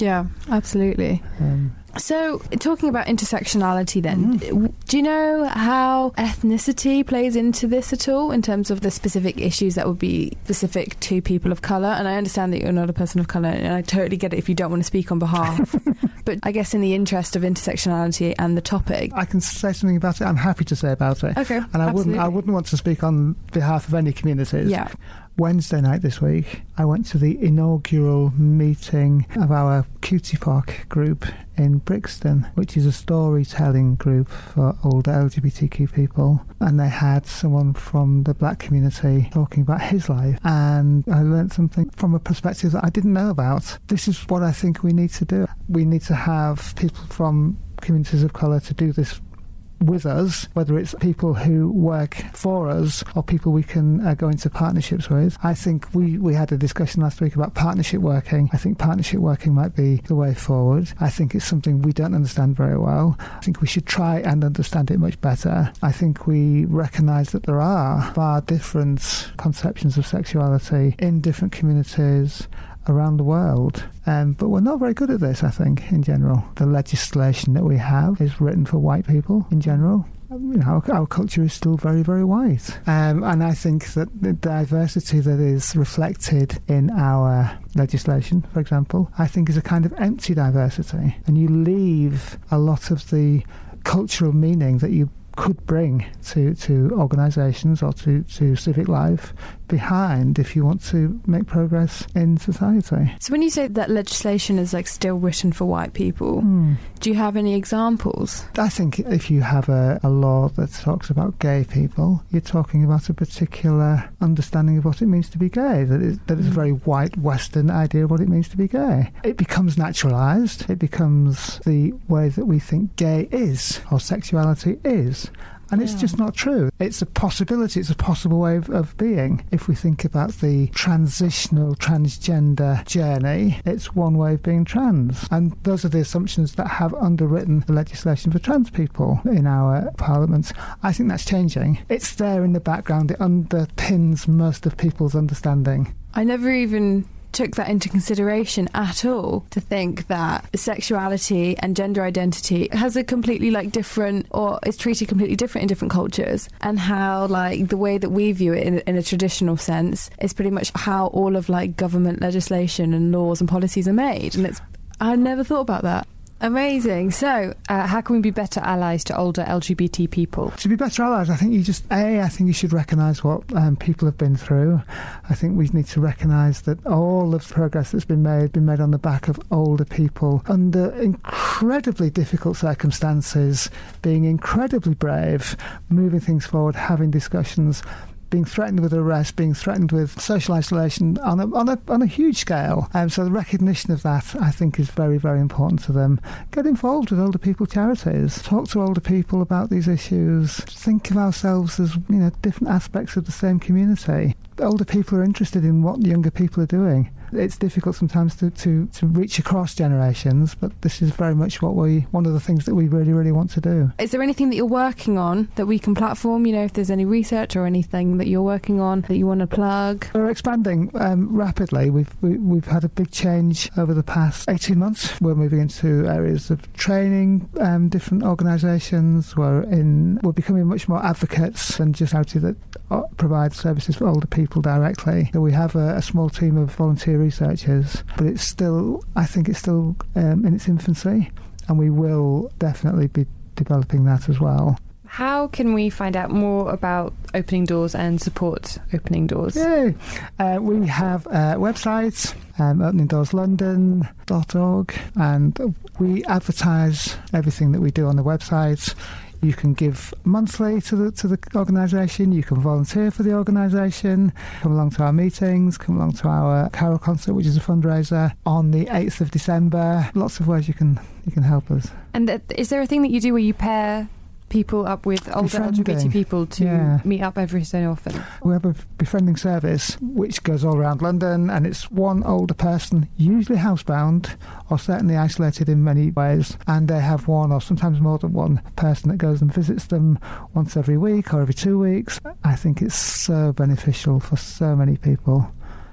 Yeah, absolutely. Um, So, talking about intersectionality then, mm-hmm. do you know how ethnicity plays into this at all in terms of the specific issues that would be specific to people of colour? And I understand that you're not a person of colour, and I totally get it if you don't want to speak on behalf. But I guess in the interest of intersectionality and the topic... I can say something about it. I'm happy to say about it. Okay, And I absolutely. wouldn't I wouldn't want to speak on behalf of any communities. Yeah. Wednesday night this week, I went to the inaugural meeting of our Cutie Park group in Brixton, which is a storytelling group for older L G B T Q people. And they had someone from the black community talking about his life. And I learned something from a perspective that I didn't know about. This is what I think we need to do. We need to have people from communities of colour to do this with us, whether it's people who work for us or people we can uh, go into partnerships with. I think we, we had a discussion last week about partnership working. I think partnership working might be the way forward. I think it's something we don't understand very well. I think we should try and understand it much better. I think we recognise that there are far different conceptions of sexuality in different communities around the world. Um, but we're not very good at this, I think, in general. The legislation that we have is written for white people in general. You know, our, our culture is still very, very white. Um, and I think that the diversity that is reflected in our legislation, for example, I think is a kind of empty diversity. And you leave a lot of the cultural meaning that you could bring to, to organisations or to, to civic life behind if you want to make progress in society. So when you say that legislation is like still written for white people, mm. do you have any examples? I think if you have a, a law that talks about gay people, you're talking about a particular understanding of what it means to be gay, that is, that is a very white Western idea of what it means to be gay. It becomes naturalised. It becomes the way that we think gay is or sexuality is. And it's yeah. just not true. It's a possibility, it's a possible way of, of being. If we think about the transitional transgender journey, it's one way of being trans. And those are the assumptions that have underwritten the legislation for trans people in our parliament. I think that's changing. It's there in the background. It underpins most of people's understanding. I never even took that into consideration at all, to think that sexuality and gender identity has a completely like different, or is treated completely different in different cultures, and how like the way that we view it in, in a traditional sense is pretty much how all of like government legislation and laws and policies are made. And it's I never thought about that. Amazing. So, uh, how can we be better allies to older L G B T people? To be better allies, I think you just, A, I think you should recognise what um, people have been through. I think we need to recognise that all of the progress that's been made, been made on the back of older people under incredibly difficult circumstances, being incredibly brave, moving things forward, having discussions, being threatened with arrest, being threatened with social isolation on a on a on a huge scale. Um, so the recognition of that, I think, is very, very important to them. Get involved with older people charities. Talk to older people about these issues. Think of ourselves as, you know, different aspects of the same community. Older people are interested in what younger people are doing. It's difficult sometimes to, to, to reach across generations, but this is very much what we one of the things that we really, really want to do. Is there anything that you're working on that we can platform? You know, if there's any research or anything that you're working on that you want to plug? We're expanding um, rapidly. We've we, we've had a big change over the past eighteen months. We're moving into areas of training, um, different organisations. We're in. We're becoming much more advocates than just charity that uh, provide services for older people directly. So we have a, a small team of volunteer researchers, but it's still, I think it's still um, in its infancy, and we will definitely be developing that as well. How can we find out more about Opening Doors and support Opening Doors? Yay! Uh, we have a website, um, opening doors london dot org, and we advertise everything that we do on the website. You can give monthly to the to the organisation. You can volunteer for the organisation. Come along to our meetings. Come along to our carol concert, which is a fundraiser on the eighth of December. Lots of ways you can you can help us. And th- is there a thing that you do where you pair people up with older L G B T people to yeah. meet up every so often? We have a befriending service which goes all around London, and it's one older person, usually housebound or certainly isolated in many ways, and they have one or sometimes more than one person that goes and visits them once every week or every two weeks. I think it's so beneficial for so many people.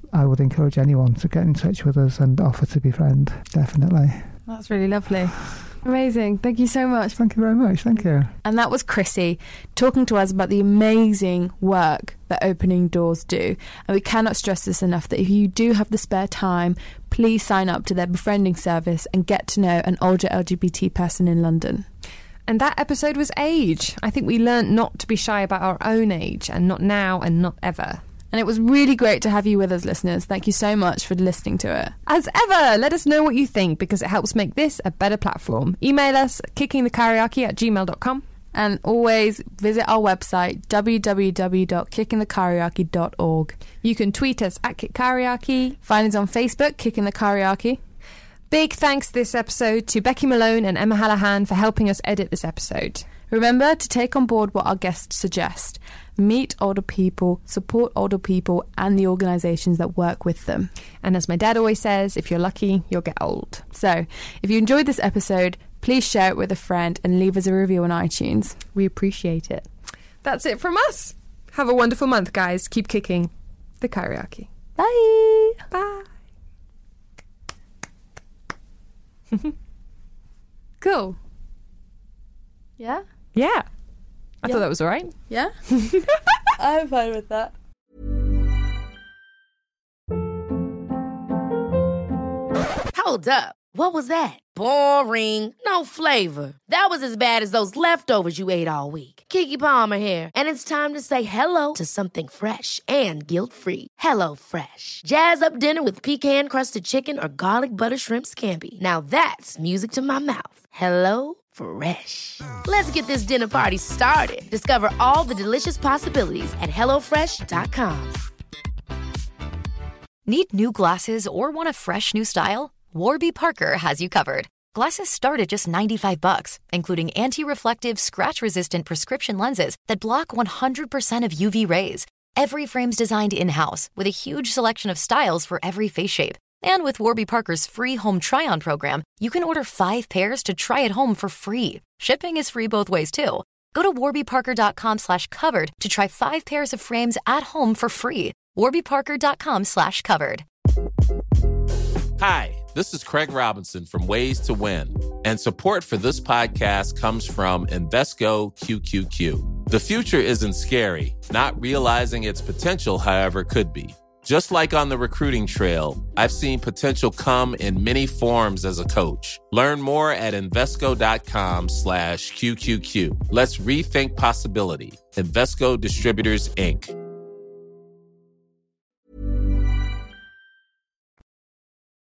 I would encourage anyone to get in touch with us and offer to befriend, definitely. That's really lovely. Amazing. Thank you so much. Thank you very much. Thank you. And that was Chrissy talking to us about the amazing work that Opening Doors do. And we cannot stress this enough, that if you do have the spare time, please sign up to their befriending service and get to know an older L G B T person in London. And that episode was age. I think we learnt not to be shy about our own age, and not now and not ever. And it was really great to have you with us, listeners. Thank you so much for listening to it. As ever, let us know what you think, because it helps make this a better platform. Email us kicking the karaoke at gmail dot com. And always visit our website, w w w dot kicking the karaoke dot org. You can tweet us at Kick Karaoke. Find us on Facebook, Kicking the Karaoke. Big thanks this episode to Becky Malone and Emma Hallahan for helping us edit this episode. Remember to take on board what our guests suggest. Meet older people, support older people and the organisations that work with them. And as my dad always says, if you're lucky, you'll get old. So, if you enjoyed this episode, please share it with a friend and leave us a review on iTunes. We appreciate it. That's it from us. Have a wonderful month, guys. Keep kicking the karaoke. Bye. Bye. Cool. Yeah? Yeah. I Yeah. thought that was all right. Yeah? I'm fine with that. Hold up. What was that? Boring. No flavor. That was as bad as those leftovers you ate all week. Keke Palmer here, and it's time to say hello to something fresh and guilt-free. Hello Fresh. Jazz up dinner with pecan-crusted chicken or garlic butter shrimp scampi. Now that's music to my mouth. Hello Fresh. Let's get this dinner party started. Discover all the delicious possibilities at hello fresh dot com. Need new glasses or want a fresh new style? Warby Parker has you covered. Glasses start at just ninety-five bucks, including anti-reflective, scratch-resistant prescription lenses that block one hundred percent of U V rays. Every frame's designed in-house with a huge selection of styles for every face shape. And with Warby Parker's free home try-on program, you can order five pairs to try at home for free. Shipping is free both ways, too. Go to warbyparker.com slash covered to try five pairs of frames at home for free. warbyparker.com slash covered. Hi, this is Craig Robinson from Ways to Win, and support for this podcast comes from Invesco Q Q Q. The future isn't scary. Not realizing its potential, however, could be. Just like on the recruiting trail, I've seen potential come in many forms as a coach. Learn more at Invesco.com slash QQQ. Let's rethink possibility. Invesco Distributors, Incorporated.